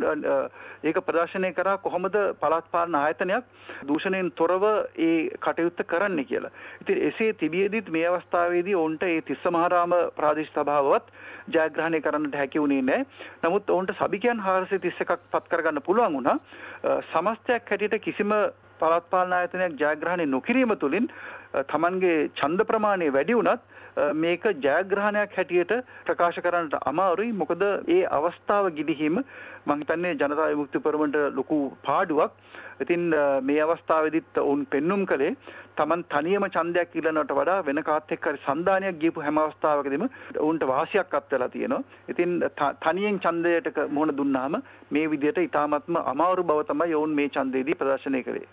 ඒක ප්‍රදර්ශනය කරා කොහොමද පළාත් පාලන ආයතනයක් දූෂණයෙන් තොරව ඒ කටයුත්ත කරන්නේ කියලා. ඉතින් එසේ තිබියදීත් මේ අවස්ථාවේදී ඔවුන්ට ඒ තිස්සමහාරාම ප්‍රාදේශීය සභාවවත් ජයග්‍රහණය කරන්නට හැකි වුණේ නැහැ. නමුත් ඔවුන්ට සභිකයන් හාරසිය තිස් එකක් පත් කරගන්න පුළුවන් වුණා. සමස්තයක් හැටියට කිසිම පළාත් පාලන ආයතනයක් ජයග්‍රහණය නොකිරීම තුළින් තමන්ගේ ඡන්ද ප්‍රමාණය වැඩි වුණත් මේක ජයග්‍රහණයක් හැටියට ප්‍රකාශ කරන්නට අමාරුයි. මොකද ඒ අවස්ථාව ගිලිහීම මම හිතන්නේ ජනතා විමුක්ති පෙරමුණට ලොකු පාඩුවක්. ඉතින් මේ අවස්ථාවේදීත් ඔවුන් පෙන්눔 කළේ තමන් තනියම ඡන්දයක් ඉල්ලනවට වඩා වෙන කාත් එක්ක හරි සන්දානයක් ගියපු හැම අවස්ථාවකදීම ඔවුන්ට වාසියක් අත් වෙලා තියෙනවා. ඉතින් තනියෙන් ඡන්දයට මුහුණ දුන්නාම මේ විදිහට ඊටාත්ම අමාරු බව තමයි ඔවුන් මේ ඡන්දයේදී ප්‍රදර්ශනය කළේ.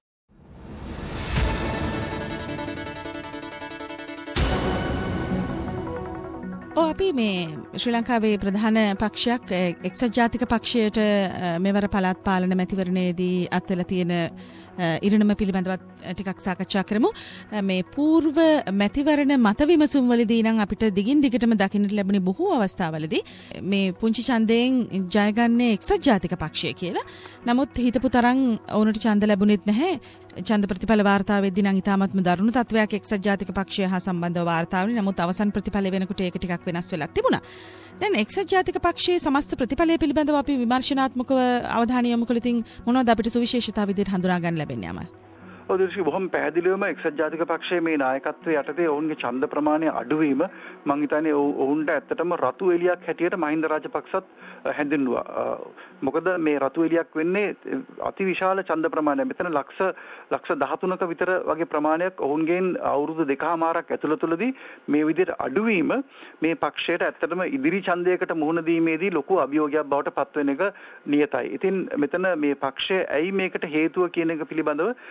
අපි මේ ශ්‍රී ලංකාවේ ප්‍රධාන පක්ෂයක් එක්සත් ජාතික පක්ෂයට මෙවර පළාත් පාලන මැතිවරණයේදී අත්වලා තියෙන ඉරණම පිළිබඳවත් ටිකක් සාකච්ඡා කරමු. මේ పూర్ව මැතිවරණ මත විමසුම් වලදී නම් අපිට දිගින් දිගටම දකින්නට ලැබුණේ බොහෝ අවස්ථාවලදී මේ පුංචි ඡන්දයෙන් ජයගන්නේ එක්සත් ජාතික පක්ෂය කියලා. නමුත් හිතපු තරම් ඔවුන්ට ඡන්ද ලැබුණෙත් නැහැ. ඡන්ද ප්‍රතිඵල වාර්තාවෙද්දී නම් ඉතාමත්ම දරුණු තත්වයක් එක්සත් ජාතික පක්ෂය හා සම්බන්ධව වාර්තා වුණේ. නමුත් අවසන් ප්‍රතිඵල වෙනකොට ඒක ටිකක් වෙනස් වෙලා තිබුණා. දැන් එක්සත් ජාතික පක්ෂයේ සමස්ත ප්‍රතිඵලය පිළිබඳව අපි විමර්ශනාත්මකව අවධානය යොමු කළොත් මොනවද අපිට සුවිශේෂතාව විදිහට හඳුනා ගන්න ලැබෙන්නේ අමල්? ඔව් දිර්ශි බොහොම පැහැදිලිවම එක්සත් ජාතික පක්ෂයේ මේ නායකත්වයේ යටතේ ඔවුන්ගේ ඡන්ද ප්‍රමාණය අඩුවීම මම හිතන්නේ ඔවුන්ට ඇත්තටම රතු එලියක් හැටියට මහින්ද රාජපක්ෂත් හැඳින්වුවා. මොකද මේ රතු එලියක් වෙන්නේ අතිවිශාල ඡන්ද ප්‍රමාණයක්. මෙතන ලක්ෂ ලක්ෂ දහතුනක විතර වගේ ප්‍රමාණයක් ඔවුන්ගෙන් අවුරුදු දෙකමාරක් ඇතුළතදී මේ විදිහට අඩුවීම මේ පක්ෂයට ඇත්තටම ඉදිරි ඡන්දයකට මුහුණ දීමේදී ලොකු අභියෝගයක් බවට පත් වෙන එක නියතයි. ඉතින් මෙතන මේ පක්ෂය ඇයි මේකට හේතුව කියන එක පිළිබඳව මේ වෙන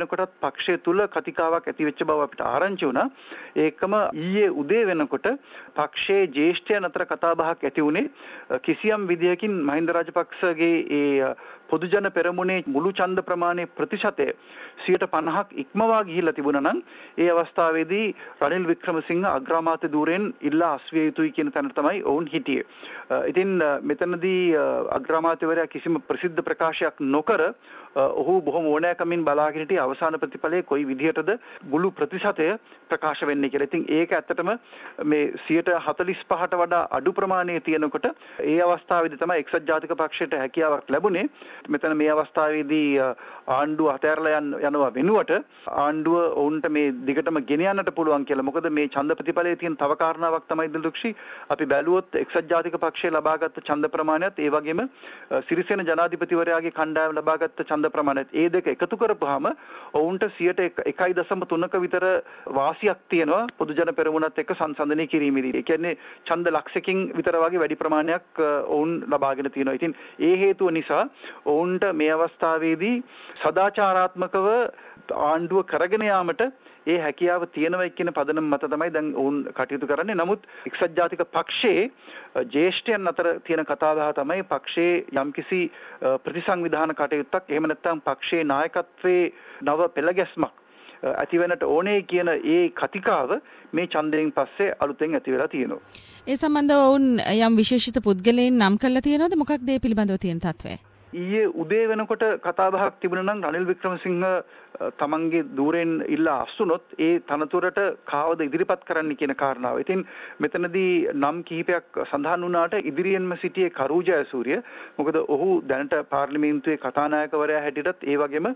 වෙනකොටත් පක්ෂය තුල කතිකාවක් ඇති වෙච්ච බව අපිට ආරංචි වුණා. ඒකම ඊයේ උදේ වෙනකොට පක්ෂයේ ජ්‍යෙෂ්ඨයන් අතර කතාබහක් ඇති වුණේ කිසියම් විදියකින් මහින්ද රාජපක්ෂගේ ඒ පොදු ජන පෙරමුණේ මුළු ඡන්ද ප්‍රමාණයේ ප්‍රතිශතය සියයට පනහක් ඉක්මවා ගිහිල්ලා තිබුණා නම් ඒ අවස්ථාවේදී රනිල් වික්‍රමසිංහ අග්‍රාමාත්‍ය ධූරයෙන් ඉල්ලා අස්විය යුතුයි කියන තැනට තමයි ඔවුන් හිටියේ. ඉතින් මෙතනදී අග්‍රාමාත්‍යවරයා කිසිම ප්‍රසිද්ධ ප්‍රකාශයක් නොකර ඔහු බොහොම ඕනෑකමින් බලාගෙන සිටි අවසාන ප්‍රතිඵලයේ කොයි විදිහටද මුළු ප්‍රතිශතය ප්‍රකාශ වෙන්නේ කියලා. ඉතින් ඒක ඇත්තටම මේ සියයට හතළිස් පහට වඩා අඩු ප්‍රමාණයේ තියෙනකොට ඒ අවස්ථාවේදී තමයි එක්සත් ජාතික පක්ෂයට හැකියාවක් ලැබුණේ. මෙතන මේ අවස්ථාවේදී ආණ්ඩුව අතහැරලා යන යනවා වෙනුවට ආණ්ඩුව ඔවුන්ට මේ දිගටම ගෙන යන්නට පුළුවන් කියලා. මොකද මේ ඡන්ද ප්‍රතිඵලයේ තියෙන තව කාරණාවක් තමයි දිලුක්ෂි අපි බැලුවොත් එක්සත් ජාතික පක්ෂය ලබාගත් ඡන්ද ප්‍රමාණයත් ඒ වගේම සිරිසේන ජනාධිපතිවරයාගේ කණ්ඩායම ලබාගත් ඡන්ද ප්‍රමාණයත් ඒ දෙක එකතු කරපුවාම ඔවුන්ට සියයට එකයි දශම තුනක විතර වාසියක් තියෙනවා පොදු ජන පෙරමුණත් එක්ක සංසන්දනය කිරීමේදී. ඒ කියන්නේ ඡන්ද ලක්ෂයකින් විතර වගේ වැඩි ප්‍රමාණයක් ඔවුන් ලබාගෙන තියෙනවා. ඉතින් ඒ හේතුව නිසා ඔවුන්ට මේ අවස්ථාවේදී සදාචාරාත්මකව ආණ්ඩුව කරගෙන යාමට ඒ හැකියාව තියෙනවා කියන පදනම මත තමයි දැන් ඔවුන් කටයුතු කරන්නේ. නමුත් එක්සත් ජාතික පක්ෂයේ ජ්‍යෙෂ්ඨයන් අතර තියෙන කතාබහ තමයි පක්ෂයේ යම්කිසි ප්‍රතිසංවිධාන කටයුත්තක් එහෙම නැත්නම් පක්ෂයේ නායකත්වයේ නව පෙළගැස්මක් ඇතිවෙනට ඕනේ කියන ඒ කතිකාව මේ ඡන්දයෙන් පස්සේ අලුතෙන් ඇති වෙලා තියෙනවා. ඒ සම්බන්ධව ඔවුන් යම් විශේෂිත පුද්ගලයන් නම් කරලා තියෙනවද? මොකක්ද ඒ පිළිබඳව තියෙන තත්ත්වය? ඊයේ උදේ වෙනකොට කතාබහක් තිබුණා නම් රනිල් වික්‍රමසිංහ තමන්ගේ ධූරයෙන් ඉල්ලා අස්සුනොත් ඒ තනතුරට කාවද ඉදිරිපත් කරන්න කියන කාරණාව. ඉතින් මෙතනදී නම් කිහිපයක් සඳහන් වුණාට ඉදිරියෙන්ම සිටියේ කරු ජයසූරිය. මොකද ඔහු දැනට පාර්ලිමේන්තුවේ කතානායකවරයා හැටියටත් ඒ වගේම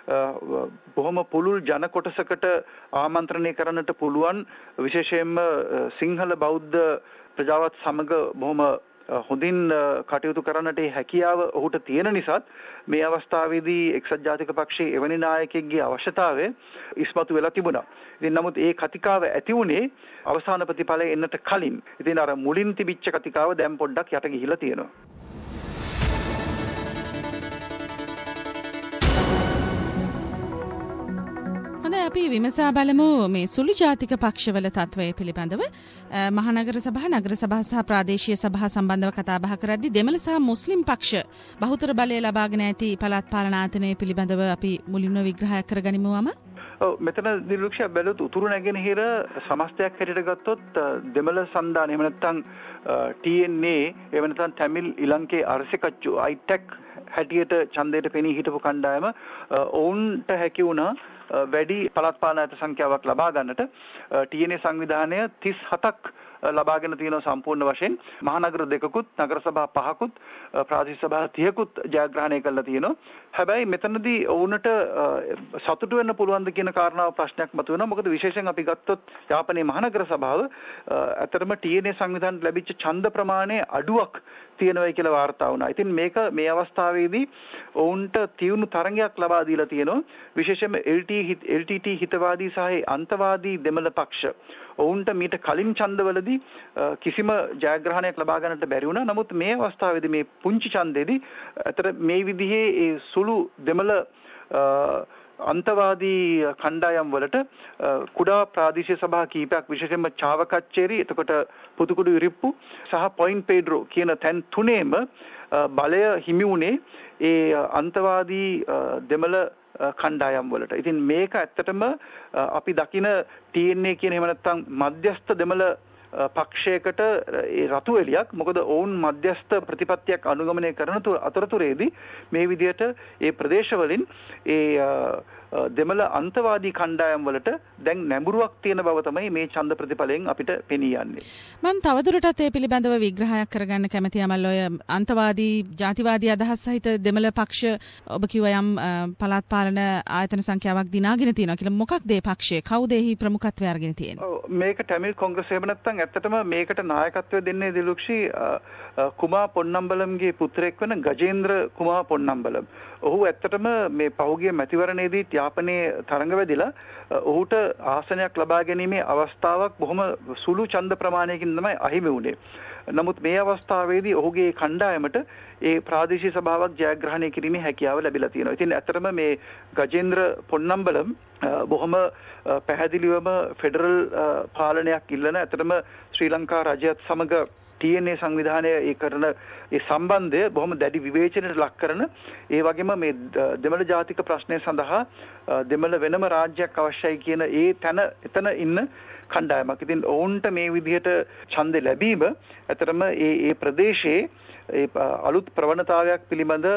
බොහොම පුළුල් ජන කොටසකට ආමන්ත්‍රණය කරන්නට පුළුවන් විශේෂයෙන්ම සිංහල බෞද්ධ ප්‍රජාවත් සමග බොහොම හොඳින් කටයුතු කරන්නට හැකියාව ඔහුට තියෙන නිසාත් මේ අවස්ථාවේදී එක්සත් ජාතික පක්ෂයේ එවැනි නායකයෙක්ගේ අවශ්‍යතාවය ඉස්මතු වෙලා තිබුණා. ඉතින් නමුත් ඒ කතිකාව ඇති වුණේ අවසාන ප්‍රතිඵලය එන්නට කලින්. ඉතින් අර මුලින් තිබිච්ච කතිකාව දැන් පොඩ්ඩක් යට ගිහිලා තියෙනවා. අපි විමසා බලමු මේ සුළු ජාතික පක්ෂවල තත්වය පිළිබඳව. මහනගර සභා, නගර සභා සහ ප්‍රාදේශීය සභා සම්බන්ධව කතා බහ කරද්දී දෙමළ සහ මුස්ලිම් පක්ෂ බහුතර බලය ලබාගෙන ඇති පළාත් පාලන ආයතනය පිළිබඳව අපි මුලින්ම විග්‍රහයක් කරගනිමුවම. ඔව් මෙතන දිලුක්ෂ බැලුවොත් උතුරු නැගෙනහිර සමස්තයක් හැටියට ගත්තොත් දෙමළ සන්දාන එහෙම නැත්නම් ටී එන් ඒ එහෙම නැත්නම් තමිල් ඊලංකේ අරසිකච්චු අයිටෙක් හැටියට ඡන්දයට පෙනී හිටපු කණ්ඩායම ඔවුන්ට හැකි වුණා වැඩි පළාත් පාලන ආයතන සංඛ්‍යාවක් ලබා ගන්නට. ටී එන් ඒ සංවිධානය තිස් හතක් ලබාගෙන තියෙනවා සම්පූර්ණ වශයෙන්. මහනගර දෙකකුත්, නගර සභා පහකුත්, ප්‍රාදේශීය සභා තිහකුත් ජයග්‍රහණය කරලා තියෙනවා. හැබැයි මෙතනදී ඔවුන්ට සතුටු වෙන්න පුළුවන්ද කියන කාරණාව ප්‍රශ්නයක් මතුවෙනවා. මොකද විශේෂයෙන් අපි ගත්තොත් යාපනයේ මහනගර සභාව අතරම ටී එන් ඒ සංවිධානයට ලැබිච්ච ඡන්ද ප්‍රමාණය අඩුවක් තියෙනවා කියලා වාර්තා වුණා. ඉතින් මේක මේ අවස්ථාවේදී ඔවුන්ට තියුණු තරඟයක් ලබා දීලා තියෙනවා. විශේෂයෙන්ම එල් ටී ටී හිතවාදී සහ අන්තවාදී දෙමළ පක්ෂ ඔවුන්ට මීට කලින් ඡන්දවලදී කිසිම ජයග්‍රහණයක් ලබා ගන්නට බැරි වුණා. නමුත් මේ අවස්ථාවේදී මේ පුංචි ඡන්දෙදී අතර මේ විදිහේ ඒ සුළු දෙමළ අන්තවාදී කණ්ඩායම් වලට කුඩා ප්‍රාදේශීය සභා කීපයක් විශේෂයෙන්ම චාවකච්චේරි, එතකොට පුතුකුඩු ඉරිප්පු සහ පොයින්ට් පේඩ්‍රෝ කියන තැන් තුනේම බලය හිමි වුණේ ඒ අන්තවාදී දෙමළ කණ්ඩායම් වලට. ඉතින් මේක ඇත්තටම අපි දකින ටී එන් ඒ කියන එහෙම නැත්නම් මධ්‍යස්ථ දෙමළ පක්ෂයකට ඒ රතු එලියක්. මොකද ඔවුන් මධ්‍යස්ථ ප්‍රතිපත්තියක් අනුගමනය කරන අතරතුරේදී මේ විදිහට ඒ ප්‍රදේශවලින් ඒ දෙමළ අන්තවාදී කණ්ඩායම් වලට දැන් නැඹුරුවක් තියෙන බව තමයි මේ ඡන්ද ප්‍රතිඵලයෙන් අපිට පෙනී යන්නේ. මම තවදුරටත් ඒ පිළිබඳව විග්‍රහයක් කරගන්න කැමතියි. අමල් ඔය අන්තවාදී, ජාතිවාදී අදහස් සහිත දෙමළ පක්ෂ ඔබ කිව්ව යම් පළාත් පාලන ආයතන සංඛ්‍යාවක් දිනාගෙන තියෙනවා කියලා. මොකක්ද ඒ පක්ෂය? කවුද එහි ප්‍රමුඛත්වය අරගෙන තියෙන්නේ? ඔව් මේක තමිල් කොංග්‍රස් එහෙම නැත්නම් ඇත්තටම මේකට නායකත්වය දෙන්නේ දිලුක්ෂි කුමා පොන්නම්බලම්ගේ පුත්‍රයෙක් වෙන ගජේන්ද්‍ර කුමා පොන්නම්බලම්. ඔහු ඇත්තටම මේ පහුගිය මැතිවරණයේදී යාපනයේ තරඟ වැදිලා ඔහුට ආසනයක් ලබා ගැනීමේ අවස්ථාවක් බොහොම සුළු ඡන්ද ප්‍රමාණයකින් තමයි අහිමි වුණේ. නමුත් මේ අවස්ථාවේදී ඔහුගේ කණ්ඩායමට ඒ ප්‍රාදේශීය සභාවක් ජයග්‍රහණය කිරීමේ හැකියාව ලැබිලා තියෙනවා. ඉතින් ඇත්තටම මේ ගජේන්ද්‍ර පොන්නම්බලම් බොහොම පැහැදිලිවම ෆෙඩරල් පාලනයක් ඉල්ලන ඇත්තටම ශ්‍රී ලංකා රජයත් සමග ටී එන් ඒ සංවිධානය ඒ කරන ඒ සම්බන්ධය බොහොම දැඩි විවේචනයට ලක් කරන ඒ වගේම මේ දෙමළ ජාතික ප්‍රශ්නය සඳහා දෙමළ වෙනම රාජ්‍යයක් අවශ්‍යයි කියන ඒ තැන එතන ඉන්න කණ්ඩායමක්. ඉතින් ඔවුන්ට මේ විදිහට ඡන්දෙ ලැබීම ඇත්තටම ඒ ඒ ප්‍රදේශයේ ඒ අලුත් ප්‍රවණතාවයක් පිළිබඳ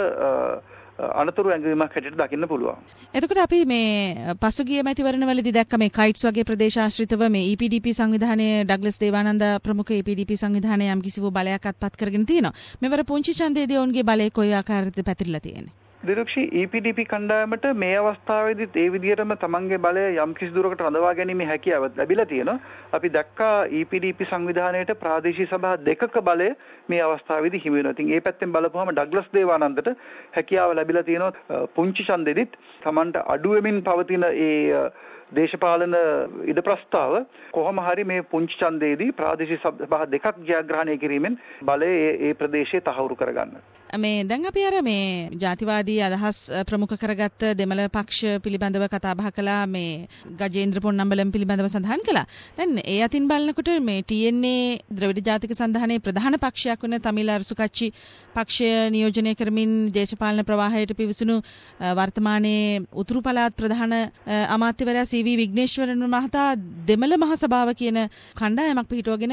අනතුරු ඇඟවීමක් හැටියට දකින්න පුළුවන්. එතකොට අපි මේ පසුගිය මැතිවරණවලදී දැක්ක මේ කයිට්ස් වගේ ප්‍රදේශ ආශ්‍රිතව මේ ඊ පී ඩී පී සංවිධානයේ ඩග්ලස් දේවානන්ද ප්‍රමුඛ ඊ පී ඩී පී සංවිධානයේ යම් කිසි වූ බලයක් අත්පත් කරගෙන තියෙනවා. මෙවර පුංචි ඡන්දයේදී ඔවුන්ගේ බලය කොයි ආකාරයකද පැතිරලා තියෙන්නේ? දිරුක්ෂි ඊ පී ඩී පී කණ්ඩායමට මේ අවස්ථාවේදීත් ඒ විදිහටම තමන්ගේ බලය යම් කිසි දුරකට රඳවා ගැනීමේ හැකියාව ලැබිලා තියෙනවා. අපි දැක්කා ඊ පී ඩී පී සංවිධානයේට ප්‍රාදේශීය සභා දෙකක බලය මේ අවස්ථාවේදී හිමි වෙනවා. ඉතින් ඒ පැත්තෙන් බලපුවම ඩග්ලස් දේවානන්දට හැකියාව ලැබිලා තියෙනවා පුංචි ඡන්දෙදිත් තමන්ට අඩු වෙමින් පවතින ඒ දේශපාලන ඉඩ ප්‍රස්තාව කොහොම හරි මේ පුංචි ඡන්දයේදී ප්‍රාදේශීය සභා දෙකක් ජයග්‍රහණය කිරීමෙන් බලය ඒ ප්‍රදේශයේ තහවුරු කරගන්න. මේ දැන් අපි අර මේ ජාතිවාදී අදහස් ප්‍රමුඛ කරගත්ත දෙමළ පක්ෂ පිළිබඳව කතා බහ කළා. මේ ගජේන්ද්‍ර පොන්නම්බලම් පිළිබඳව සඳහන් කළා. දැන් ඒ අතින් බලනකොට මේ ටී එන් ඒ ද්‍රවිඩ ජාතික සන්ධානයේ ප්‍රධාන පක්ෂයක් වන තමිල් අරසුකච්චි පක්ෂය නියෝජනය කරමින් දේශපාලන ප්‍රවාහයට පිවිසුණු වර්තමානයේ උතුරු පළාත් ප්‍රධාන අමාත්‍යවරයා සී වී විග්නේශ්වරන් මහතා දෙමළ මහ සභාව කියන කණ්ඩායමක් පිහිටුවගෙන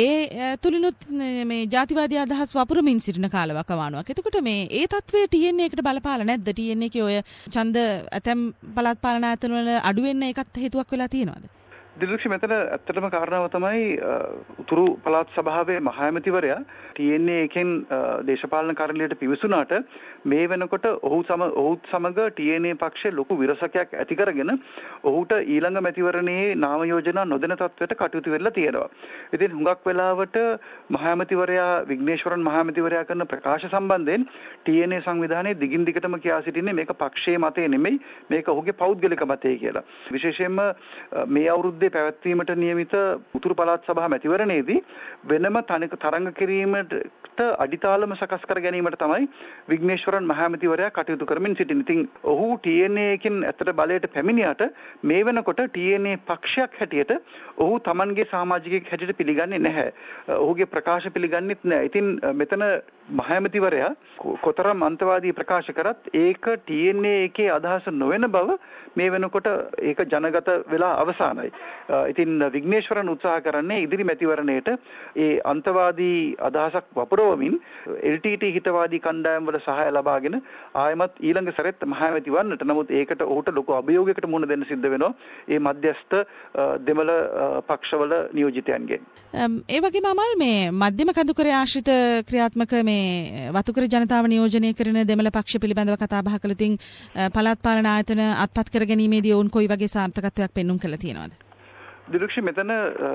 ඒ තුලිනුත් මේ ජාතිවාදී අදහස් වපුරමින් සිටින කාලවකවානුවක්. එතකොට මේ ඒ තත්ත්වය ටී එන් ඒකට බලපාලා නැද්ද? ටී එන් එකේ ඔය ඡන්ද ඇතැම් පළාත් පාලන ආයතන වල අඩු වෙන්න ඒකත් හේතුවක් වෙලා තියෙනවද? දිලක්ෂි මෙතන ඇත්තටම කාරණාව තමයි උතුරු පළාත් සභාවේ මහ ඇමතිවරයා ටී එන් ඒ එකෙන් දේශපාලන කාර්යාලයට පිවිසුණාට මේ වෙනකොට ඔහු සම ඔහුත් සමග ටී එන් ඒ පක්ෂයේ ලොකු විරසකයක් ඇති කරගෙන ඔහුට ඊළඟ මැතිවරණයේ නාම යෝජනා නොදෙන තත්ත්වයට කටයුතු වෙලා තියෙනවා. ඉතින් හුඟක් වෙලාවට මහ ඇමතිවරයා විග්නේශ්වරන් මහ ඇමතිවරයා කරන ප්‍රකාශ සම්බන්ධයෙන් ටී එන් ඒ සංවිධානයේ දිගින් දිගටම කියා සිටින්නේ මේක පක්ෂයේ මතය නෙමෙයි, මේක ඔහුගේ පෞද්ගලික මතය කියලා. විශේෂයෙන්ම මේ අවුරුද්දේ පැවැත්වීමට නියමිත උතුරු පළාත් සභා මැතිවරණයේදී වෙනම තනක තරඟ කිරීමට අඩිතාලම සකස් කර ගැනීමට තමයි විග්නේශ්වරන් මහ ඇමතිවරයා කටයුතු කරමින් සිටින්නේ. ඉතින් ඔහු ටී එන් ඒ එකෙන් ඇත්තට බලයට පැමිණියට මේ වෙනකොට ටී එන් ඒ පක්ෂයක් හැටියට ඔහු Tamanගේ සමාජිකයෙක් හැටියට පිළිගන්නේ නැහැ. ඔහුගේ ප්‍රකාශ පිළිගන්නෙත් නැහැ. ඉතින් මෙතන මහ ඇමතිවරයා කොතරම් අන්තවාදී ප්‍රකාශ කරත් ඒක ටී එන් ඒ එකේ අදහස නොවන බව මේ වෙනකොට ඒක ජනගත වෙලා අවසానයි. ඉතින් විග්නේශ්වරන් උත්සාහ කරන්නේ ඉදිරි මැතිවරණයට ඒ අන්තවාදී අදහසක් වපුරවමින් එල් ටී ටී හිතවාදී කණ්ඩායම් වල සහාය ලබාගෙන ආයමත් ඊළඟ සැරෙත් මහ ඇමති වන්නට. නමුත් ඒකට ඔහුට ලොකු අභියෝගයකට මුහුණ දෙන්න සිද්ධ වෙනවා මේ මධ්‍යස්ථ දෙමළ පක්ෂවල නියෝජිතයන්ගෙන්. ඒ වගේම අමල් මේ මධ්‍යම කඳුකරේ ආශ්‍රිත ක්‍රියාත්මක මේ වතුකර ජනතාව නියෝජනය කරන දෙමළ පක්ෂ පිළිබඳව කතා බහ කළ තින් පළාත් පාලන ආයතන අත්පත් කර ගැනීමේදී ඔවුන් කොයි වගේ සාර්ථකත්වයක් පෙන්눔 කළා තියෙනවද? දිලක්ෂි මෙතන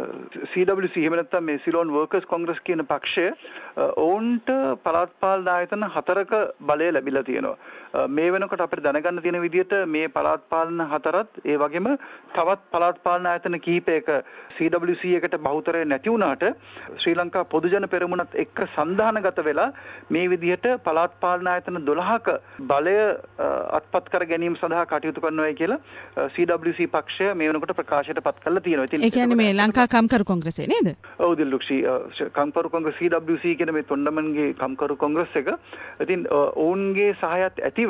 සී ඩබ්ලිව් සී එහෙම නැත්නම් මේ සිලෝන් වර්කර්ස් කොංග්‍රස් කියන පක්ෂය ඔවුන්ට පළාත් පාලන ආයතන හතරක බලය ලැබිලා තියෙනවා. මේ වෙනකොට අපිට දැනගන්න තියෙන විදිහට මේ පළාත් පාලන හතරත් ඒ වගේම තවත් පළාත් පාලන ආයතන කිහිපයක සී ඩබ්ලිව් සී එකට බහුතරය නැති වුණාට ශ්‍රී ලංකා පොදුජන පෙරමුණත් එක්ක සන්ධානගත වෙලා මේ විදිහට පළාත් පාලන ආයතන දොළහක බලය අත්පත් කර ගැනීම සඳහා කටයුතු කරනවායි කියලා සී ඩබ්ලිව් සී පක්ෂය මේ වෙනකොට ප්‍රකාශයට පත් කරලා තියෙනවා. ඒ කියන්නේ මේ ලංකා කම්කරු කොංග්‍රසය නේද? ඔව් දිලක්ෂි කම්කරු කොංග්‍රස් සී ඩබ්ලිව් සී කියන මේ තොණ්ඩමන්ගේ කම්කරු කොංග්‍රස් එක. ඉතින් ඔවුන්ගේ සහායත් ඇතිව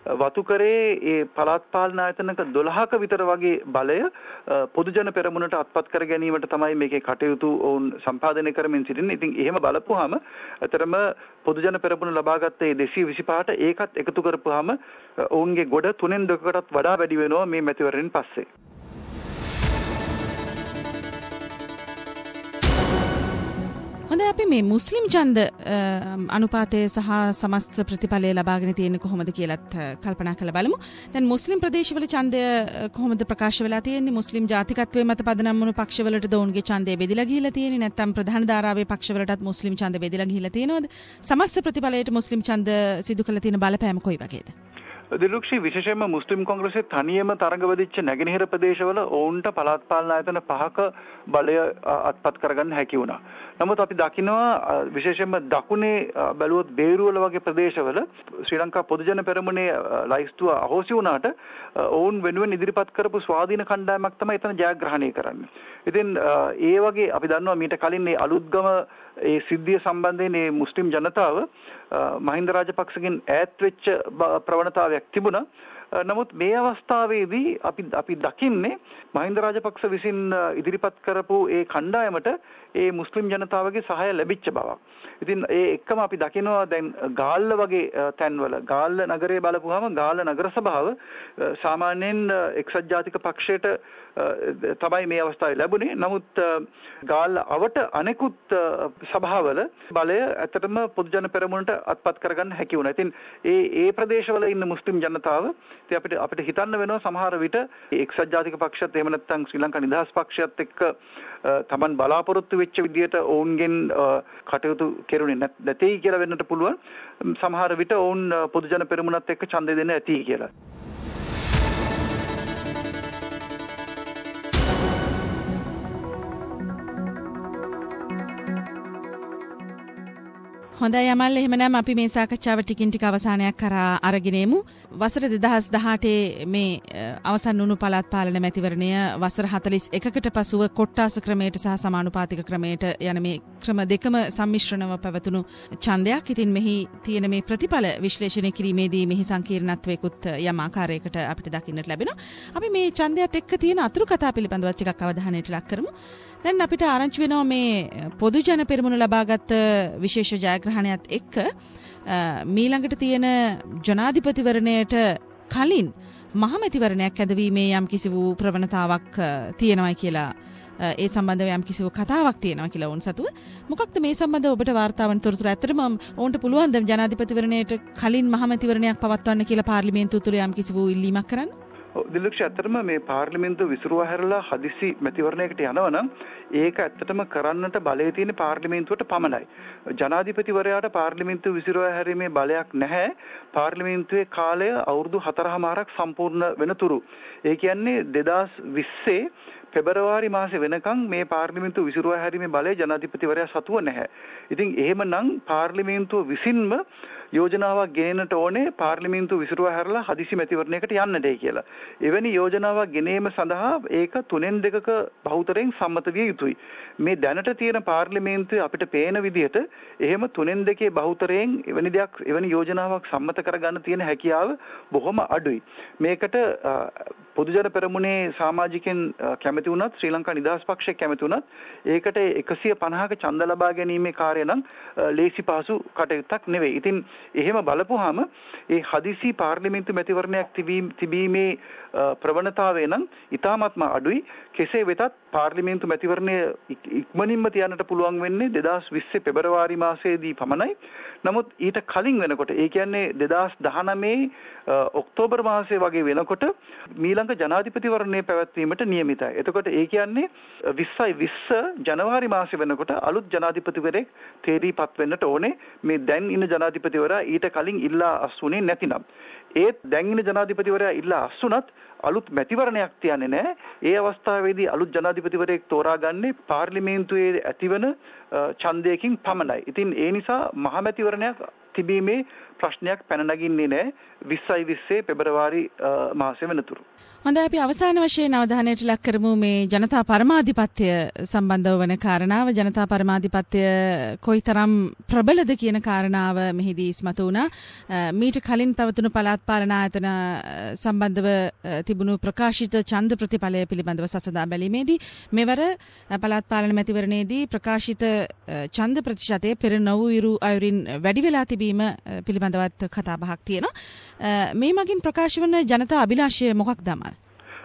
වතුකරේ ඒ පළාත් පාලන ආයතනක දොළහක විතර වගේ බලය පොදුජන පෙරමුණට අත්පත් කර ගැනීමට තමයි මේකේ කටයුතු ඔවුන් සම්පාදනය කරමින් සිටින්නේ. ඉතින් එහෙම බලපුවාම අතරම පොදුජන පෙරමුණ ලබාගත්ත ඒ දෙසිය විසිපහට ඒකත් එකතු කරපුවාම ඔවුන්ගේ ගොඩ තුනෙන් දෙකකටත් වඩා වැඩි වෙනවා මේ මැතිවරණයෙන් පස්සේ. හොඳයි අපි මේ මුස්ලිම් ඡන්ද අනුපාතය සහ සමස්ත ප්‍රතිඵලය ලබාගෙන තියෙන්නේ කොහොමද කියලාත් කල්පනා කරලා බලමු. දැන් මුස්ලිම් ප්‍රදේශවල ඡන්දය කොහොමද ප්‍රකාශ වෙලා තියෙන්නේ? මුස්ලිම් ජාතිකත්වයේ මත පදනම් වුණු පක්ෂවලටද ඔවුන්ගේ ඡන්දය බෙදලා ගිහිලා තියෙන්නේ? නැත්නම් ප්‍රධාන ධාරාවේ පක්ෂවලටත් මුස්ලිම් ඡන්ද බෙදලා ගිහිලා තියෙනවද? සමස්ත ප්‍රතිඵලයට මුස්ලිම් ඡන්ද සිදු කළ තියෙන බලපෑම කොයි වගේද? දිලුක්ෂි විශේෂයෙන්ම මුස්ලිම් කොංග්‍රසයේ තනියම තරඟවදිච්ච නැගෙනහිර ප්‍රදේශවල ඔවුන්ට පළාත් පාලන ආයතන පහක බලය අත්පත් කරගන්න හැකි වුණා. නමුත් අපි දකිනවා විශේෂයෙන්ම දකුණේ බැලුවොත් බේරුවල වගේ ප්‍රදේශවල ශ්‍රී ලංකා පොදු ජන පෙරමුණේ ලයිස්තුව අහෝසි වුණාට ඔවුන් වෙනුවෙන් ඉදිරිපත් කරපු ස්වාධීන කණ්ඩායමක් තමයි එතන ජයග්‍රහණය කරන්නේ. ඉතින් ඒ වගේ අපි දන්නවා මීට කලින් මේ අලුත්ගම ඒ සිද්ධිය සම්බන්ධයෙන් මේ මුස්ලිම් ජනතාව මහින්ද රාජපක්ෂගෙන් ඈත් වෙච්ච ප්‍රවණතාවයක් තිබුණා. නමුත් මේ අවස්ථාවේදී අපි අපි දකින්නේ මහින්ද රාජපක්ෂ විසින් ඉදිරිපත් කරපු ඒ කණ්ඩායමට ඒ මුස්ලිම් ජනතාවගේ සහාය ලැබිච්ච බවක්. ඉතින් ඒ එක්කම අපි දකිනවා දැන් ගාල්ල වගේ තැන්වල ගාල්ල නගරයේ බලපුවාම ගාල්ල නගර සභාව සාමාන්‍යයෙන් එක්සත් ජාතික පක්ෂයට තමයි මේ අවස්ථාවේ ලැබුණේ. නමුත් ගාල්ල අවට අනෙකුත් සභාවල බලය ඇත්තටම පොදු ජන පෙරමුණට අත්පත් කරගන්න හැකි වුණා. ඉතින් ඒ ඒ ප්‍රදේශවල ඉන්න මුස්ලිම් ජනතාව ඉතින් අපිට අපිට හිතන්න වෙනවා සමහර විට එක්සත් ජාතික පක්ෂයත් එහෙම නැත්නම් ශ්‍රී ලංකා නිදහස් පක්ෂයත් එක්ක තමන් බලාපොරොත්තු වෙච්ච විදියට ඔවුන්ගෙන් කටයුතු කෙරුණේ නැtei කියලා වෙන්නට පුළුවන්. සමහර විට ඔවුන් පොදු ජන පෙරමුණත් එක්ක ඡන්දය දෙන්න ඇති කියලා. හොඳයි යමල්, එහෙමනම් අපි මේ සාකච්ඡාව ටිකින් ටික අවසානයක් කරා අරගෙනෙමු. වසර දෙදහස් දහඅටේ මේ අවසන් වුණු පළාත් පාලන මැතිවරණය වසර හතළිස් එකකට පසුව කොට්ටාස ක්‍රමයට සහ සමානුපාතික ක්‍රමයට යන මේ ක්‍රම දෙකම සම්මිශ්‍රණව පැවතුණු ඡන්දයක්. ඉතින් මෙහි තියෙන මේ ප්‍රතිඵල විශ්ලේෂණය කිරීමේදී මෙහි සංකීර්ණත්වයකුත් යම් ආකාරයකට අපිට දකින්නට ලැබෙනවා. අපි මේ ඡන්දයත් එක්ක තියෙන අතුරු කතා පිළිබඳව ටිකක් අවධානයට ලක් කරමු. දැන් අපිට ආරංචි වෙනවා මේ පොදු ජන පෙරමුණ ලබාගත් විශේෂ ජයග්‍රහණයත් එක්ක මීළඟට තියෙන ජනාධිපතිවරණයට කලින් මහමැතිවරණයක් ඇදවීමේ යම් කිසි වූ ප්‍රවණතාවක් තියෙනවා කියලා ඒ සම්බන්ධව යම් කිසි වූ කතාවක් තියෙනවා කියලා වුන් සතුව මොකක්ද මේ සම්බන්ධව ඔබට වාර්තාවන් තොරතුරු ඇත්තටම ඕන්ට පුළුවන් ද ජනාධිපතිවරණයට කලින් මහමැතිවරණයක් පවත්වන්න කියලා පාර්ලිමේන්තුව තුළ යම් කිසි වූ ඉල්ලීමක් කරන්න? දිලක්ෂ ඇත්තටම මේ පාර්ලිමේන්තුව විසිරුවා හැරලා හදිසි මැතිවරණයකට යනවා නම් ඒක ඇත්තටම කරන්නට බලය තියෙන පාර්ලිමේන්තුවට පමණයි. ජනාධිපතිවරයාට පාර්ලිමේන්තුව විසිරුවා හැරීමේ බලයක් නැහැ. පාර්ලිමේන්තුවේ කාලය අවුරුදු හතරමාරක් සම්පූර්ණ වෙනතුරු. ඒ කියන්නේ දෙදාස් විස්සේ පෙබරවාරි මාසේ වෙනකන් මේ පාර්ලිමේන්තුව විසිරුවා හැරීමේ බලය ජනාධිපතිවරයා සතුව නැහැ. ඉතින් එහෙමනම් පාර්ලිමේන්තුව විසින්ම යෝජනාවක් ගෙනෙන්නට ඕනේ පාර්ලිමේන්තුව විසිරුවා හැරලා හදිසි මැතිවරණයකට යන්නටයි කියලා. එවැනි යෝජනාවක් ගෙනීම සඳහා ඒක තුනෙන් දෙකක බහුතරයෙන් සම්මත විය යුතුයි. මේ දැනට තියෙන පාර්ලිමේන්තුවේ අපිට පේන විදිහට එහෙම තුනෙන් දෙකේ බහුතරයෙන් එවැනි දෙයක් එවැනි යෝජනාවක් සම්මත කරගන්න තියෙන හැකියාව බොහොම අඩුයි. මේකට පොදු ජන පෙරමුණේ සමාජිකයන් කැමති වුණත් ශ්‍රී ලංකා නිදහස් පක්ෂය කැමති වුණත් ඒකට එකසිය පනහක ඡන්ද ලබා ගැනීමේ කාර්යය නම් ලේසි පහසු කටයුත්තක් නෙවෙයි. ඉතින් එහෙම බලපුවාම ඒ හදිසි පාර්ලිමේන්තු මැතිවරණයක් තිබීමේ ප්‍රවණතාවය නම් ඉතාමත්ම අඩුයි. කෙසේ වෙතත් පාර්ලිමේන්තු මැතිවරණය ඉක්මනින්ම තියන්නට පුළුවන් වෙන්නේ දෙදාස් විස්සේ පෙබරවාරි මාසයේදී පමණයි. නමුත් ඊට කලින් වෙනකොට ඒ කියන්නේ දෙදාස් දහනවයේ ඔක්තෝබර් මාසයේ වගේ වෙනකොට මීළඟ ජනාධිපතිවරණය පැවැත්වීමට නියමිතයි. එතකොට ඒ කියන්නේ විස්සයි විස්ස ජනවාරි මාසයේ වෙනකොට අලුත් ජනාධිපතිවරයෙක් තේරීපත් වෙන්නට ඕනේ. මේ දැන් ඉන්න ජනාධිපතිවරයා ඊට කලින් ඉල්ලා අස්ුනේ නැතිනම්. ඒත් දැන් ඉන්න ජනාධිපතිවරයා ඉල්ලා අස්ුණත් අලුත් මැතිවරණයක් තියන්නේ නැහැ. ඒ අවස්ථාවේදී අලුත් ජනාධිපතිවරයෙක් තෝරාගන්නේ පාර්ලිමේන්තුවේ ඇතිවන ඡන්දයකින් පමණයි. ඉතින් ඒ නිසා මහමැතිවරණයක් තිබීමේ ප්‍රශ්නයක් පැන නගින්නේ නැහැ විස්සයි විස්සේ පෙබරවාරි මාසයේ වෙනතුරු. හොඳයි, අපි අවසාන වශයෙන් අවධානයට ලක් කරමු මේ ජනතා පරමාධිපත්‍ය සම්බන්ධව වන කාරණාව. ජනතා පරමාධිපත්‍ය කොයිතරම් ප්‍රබලද කියන කාරණාව මෙහිදී ඉස්මතු වුණා. මීට කලින් පැවතුණු පළාත් පාලන ආයතන සම්බන්ධව තිබුණු ප්‍රකාශිත ඡන්ද ප්‍රතිඵලය පිළිබඳව සසඳා බැලීමේදී මෙවර පළාත් පාලන මැතිවරණයේදී ප්‍රකාශිත ඡන්ද ප්‍රතිශතය පෙර නොවූ අයුරින් වැඩි වෙලා තිබීම පිළිබඳවත් කතා බහක් තියෙනවා. මේ මගින් ප්‍රකාශ වන ජනතා අභිලාෂය මොකක්ද?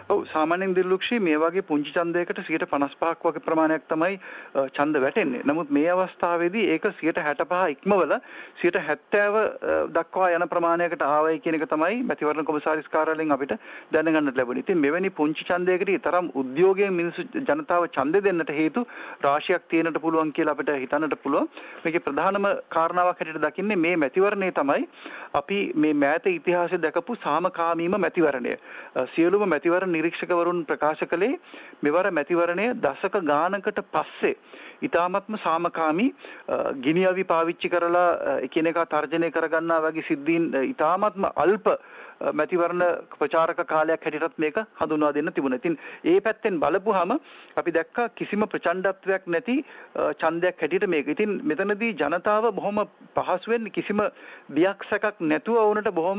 ඔව් සාමාන්‍යයෙන් දිලුක්ෂි මේ වගේ පුංචි ඡන්දයකට සියයට පනස් පහක් වගේ ප්‍රමාණයක් තමයි ඡන්ද වැටෙන්නේ. නමුත් මේ අවස්ථාවේදී ඒක සියයට හැට පහ ඉක්මවල සියයට හැත්තෑව දක්වා යන ප්‍රමාණයකට ආවයි කියන එක තමයි මැතිවරණ කොමසාරිස් කාර්යාලයෙන් අපිට දැනගන්න ලැබුණේ. ඉතින් මෙවැනි පුංචි ඡන්දයකට තරම් උද්‍යෝගයෙන් මිනිස්සු ජනතාව ඡන්දෙ දෙන්නට හේතු රාශියක් තියෙනට පුළුවන් කියලා අපිට හිතන්නට පුළුවන්. මේකේ ප්‍රධානම කාරණාවක් හැටියට දකින්නේ මේ මැතිවරණය තමයි අපි මේ මෑත ඉතිහාසයේ දැකපු සාමකාමීම මැතිවරණය. සියලුම මැතිවරණ නිරීක්ෂකවරුන් ප්‍රකාශ කළේ මෙවර මැතිවරණය දශක ගානකට පස්සේ ඉතාමත්ම සාමකාමී ගිනි අවි පාවිච්චි කරලා එකිනෙකා තර්ජනය කරගන්නා වගේ සිද්ධීන් ඉතාමත්ම අල්ප මැතිවරණ ප්‍රචාරක කාලයක් හැටියටත් මේක හඳුන්වා දෙන්න තිබුණා. ඉතින් ඒ පැත්තෙන් බලපුවාම අපි දැක්කා කිසිම ප්‍රචණ්ඩත්වයක් නැති ඡන්දයක් හැටියට මේක. ඉතින් මෙතනදී ජනතාව බොහොම පහසුවෙන් කිසිම බියක් සැකක් නැතුව වුණට බොහොම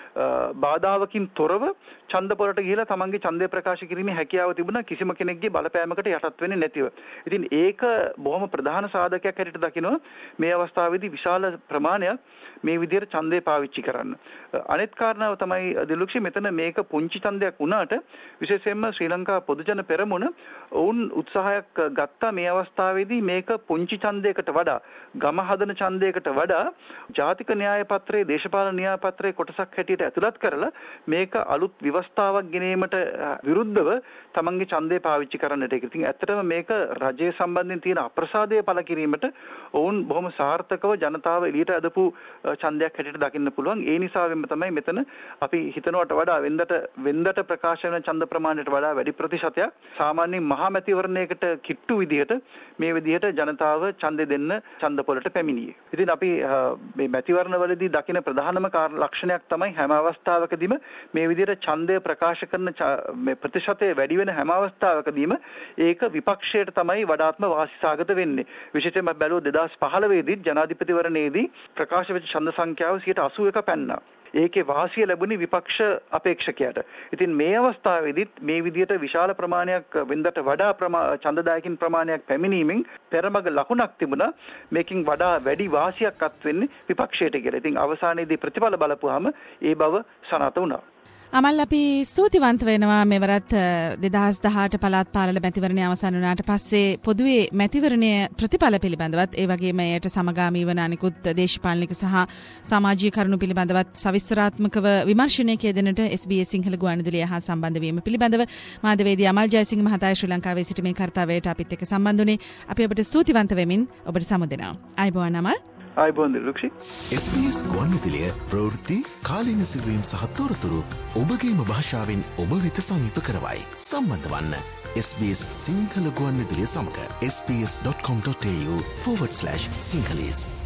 බාධාවකින් තොරව ඡන්ද පොලට ගිහිලා තමන්ගේ ඡන්දය ප්‍රකාශ කිරීමේ හැකියාව තිබුණා කිසිම කෙනෙක්ගේ බලපෑමකට යටත් වෙන්නේ නැතිව. ඉතින් ඒක බොහොම ප්‍රධාන සාධකයක් හැටියට දකිනවා මේ අවස්ථාවේදී විශාල ප්‍රමාණයක් මේ විදිහට ඡන්දය පාවිච්චි කරන්න. අනෙත් කාරණාව තමයි දිලුක්ෂි මෙතන මේක පුංචි ඡන්දයක් වුණාට විශේෂයෙන්ම ශ්‍රී ලංකා පොදුජන පෙරමුණ වුන් උත්සාහයක් ගත්තා මේ අවස්ථාවේදී මේක පුංචි ඡන්දයකට වඩා ගම හදන ඡන්දයකට වඩා ජාතික න්‍යාය පත්‍රයේ දේශපාලන න්‍යාය පත්‍රයේ කොටසක් හැටියට ඇතුළත් කරලා මේක අලුත් ව්‍යවස්ථාවක් ගෙනීමට විරුද්ධව තමන්ගේ ඡන්දය පාවිච්චි කරන්නට. ඒක ඉතින් ඇත්තටම මේක රජය සම්බන්ධයෙන් තියෙන අප්‍රසාදය පළ කිරීමට ඔවුන් බොහොම සාර්ථකව ජනතාව එළියට අදපු ඡන්දයක් හැටියට දකින්න පුළුවන්. ඒ නිසාවෙන්ම තමයි මෙතන අපි හිතනවට වඩා වෙන්දට වෙන්දට ප්‍රකාශ වෙන ඡන්ද ප්‍රමාණයට වඩා වැඩි ප්‍රතිශතයක් සාමාන්‍යයෙන් මහා මැතිවරණයකට කිට්ටු විදිහට මේ විදිහට ජනතාව ඡන්දෙ දෙන්න ඡන්ද පොලට පැමිණියේ. ඉතින් අපි මේ මැතිවරණවලදී දකින ප්‍රධානම ලක්ෂණයක් තමයි හැම අවස්ථාවකදීම මේ විදිහට ඡන්දය ප්‍රකාශ කරන මේ ප්‍රතිශතය වැඩි වෙන හැම අවස්ථාවකදීම ඒක විපක්ෂයට තමයි වඩාත්ම වාසිසාගත වෙන්නේ. විශේෂයෙන්ම බැලුවොත් දෙදාස් පහළොවේදී ජනාධිපතිවරණයේදී ප්‍රකාශ වෙච්ච ඡන්ද සංඛ්‍යාව සියයට අසූ එක පැන්නා. ඒකේ වාසිය ලැබුණේ විපක්ෂ අපේක්ෂකයාට. ඉතින් මේ අවස්ථාවේදීත් මේ විදිහට විශාල ප්‍රමාණයක් වෙනදට වඩා ඡන්දදායකින් ප්‍රමාණයක් පැමිණීමෙන් පෙරමග ලකුණක් තිබුණා. මේකින් වඩා වැඩි වාසියක් අත් වෙන්නේ විපක්ෂයට කියලා. ඉතින් අවසානයේදී ප්‍රතිඵල බලපුවාම ඒ බව සනාථ වුණා. අමල් අපි ස්තුතිවන්ත වෙනවා මෙවරත් දෙදහස් දහඅට පළාත් පාලන මැතිවරණය අවසන් වුණාට පස්සේ පොදුවේ මැතිවරණය ප්‍රතිඵල පිළිබඳවත් ඒ වගේම එයට සමගාමී වන අනිකුත් දේශපාලනික සහ සමාජීය කරුණු පිළිබඳවත් සවිස්තරාත්මකව විමර්ශනයක යෙදෙනට එස් බී එස් සිංහල ගුවන්විදුලිය හා සම්බන්ධ වීම පිළිබඳව මාධ්‍යවේදී අමල් ජයසිංහ මහතා ශ්‍රී ලංකාවේ සිට මේ කර්තව්‍යයට අපිත් එක්ක සම්බන්ධ වුණේ. අපි ඔබට ස්තුතිවන්ත වෙමින් ඔබට සමුදෙනවා. ආයුබෝවන් අමල්. ආයුබෝවන් දිලුක්ෂි. එස් බී එස් ගුවන්විදුලිය ප්‍රවෘත්ති කාලීන සිදුවීම් සහ තොරතුරු ඔබගේම භාෂාවෙන් ඔබ වෙත සමීප කරවයි. සම්බන්ධ වන්න එස් බී එස් සිංහල ගුවන්විදුලිය සමග S B S dot com dot A U forward slash සිංහලීස්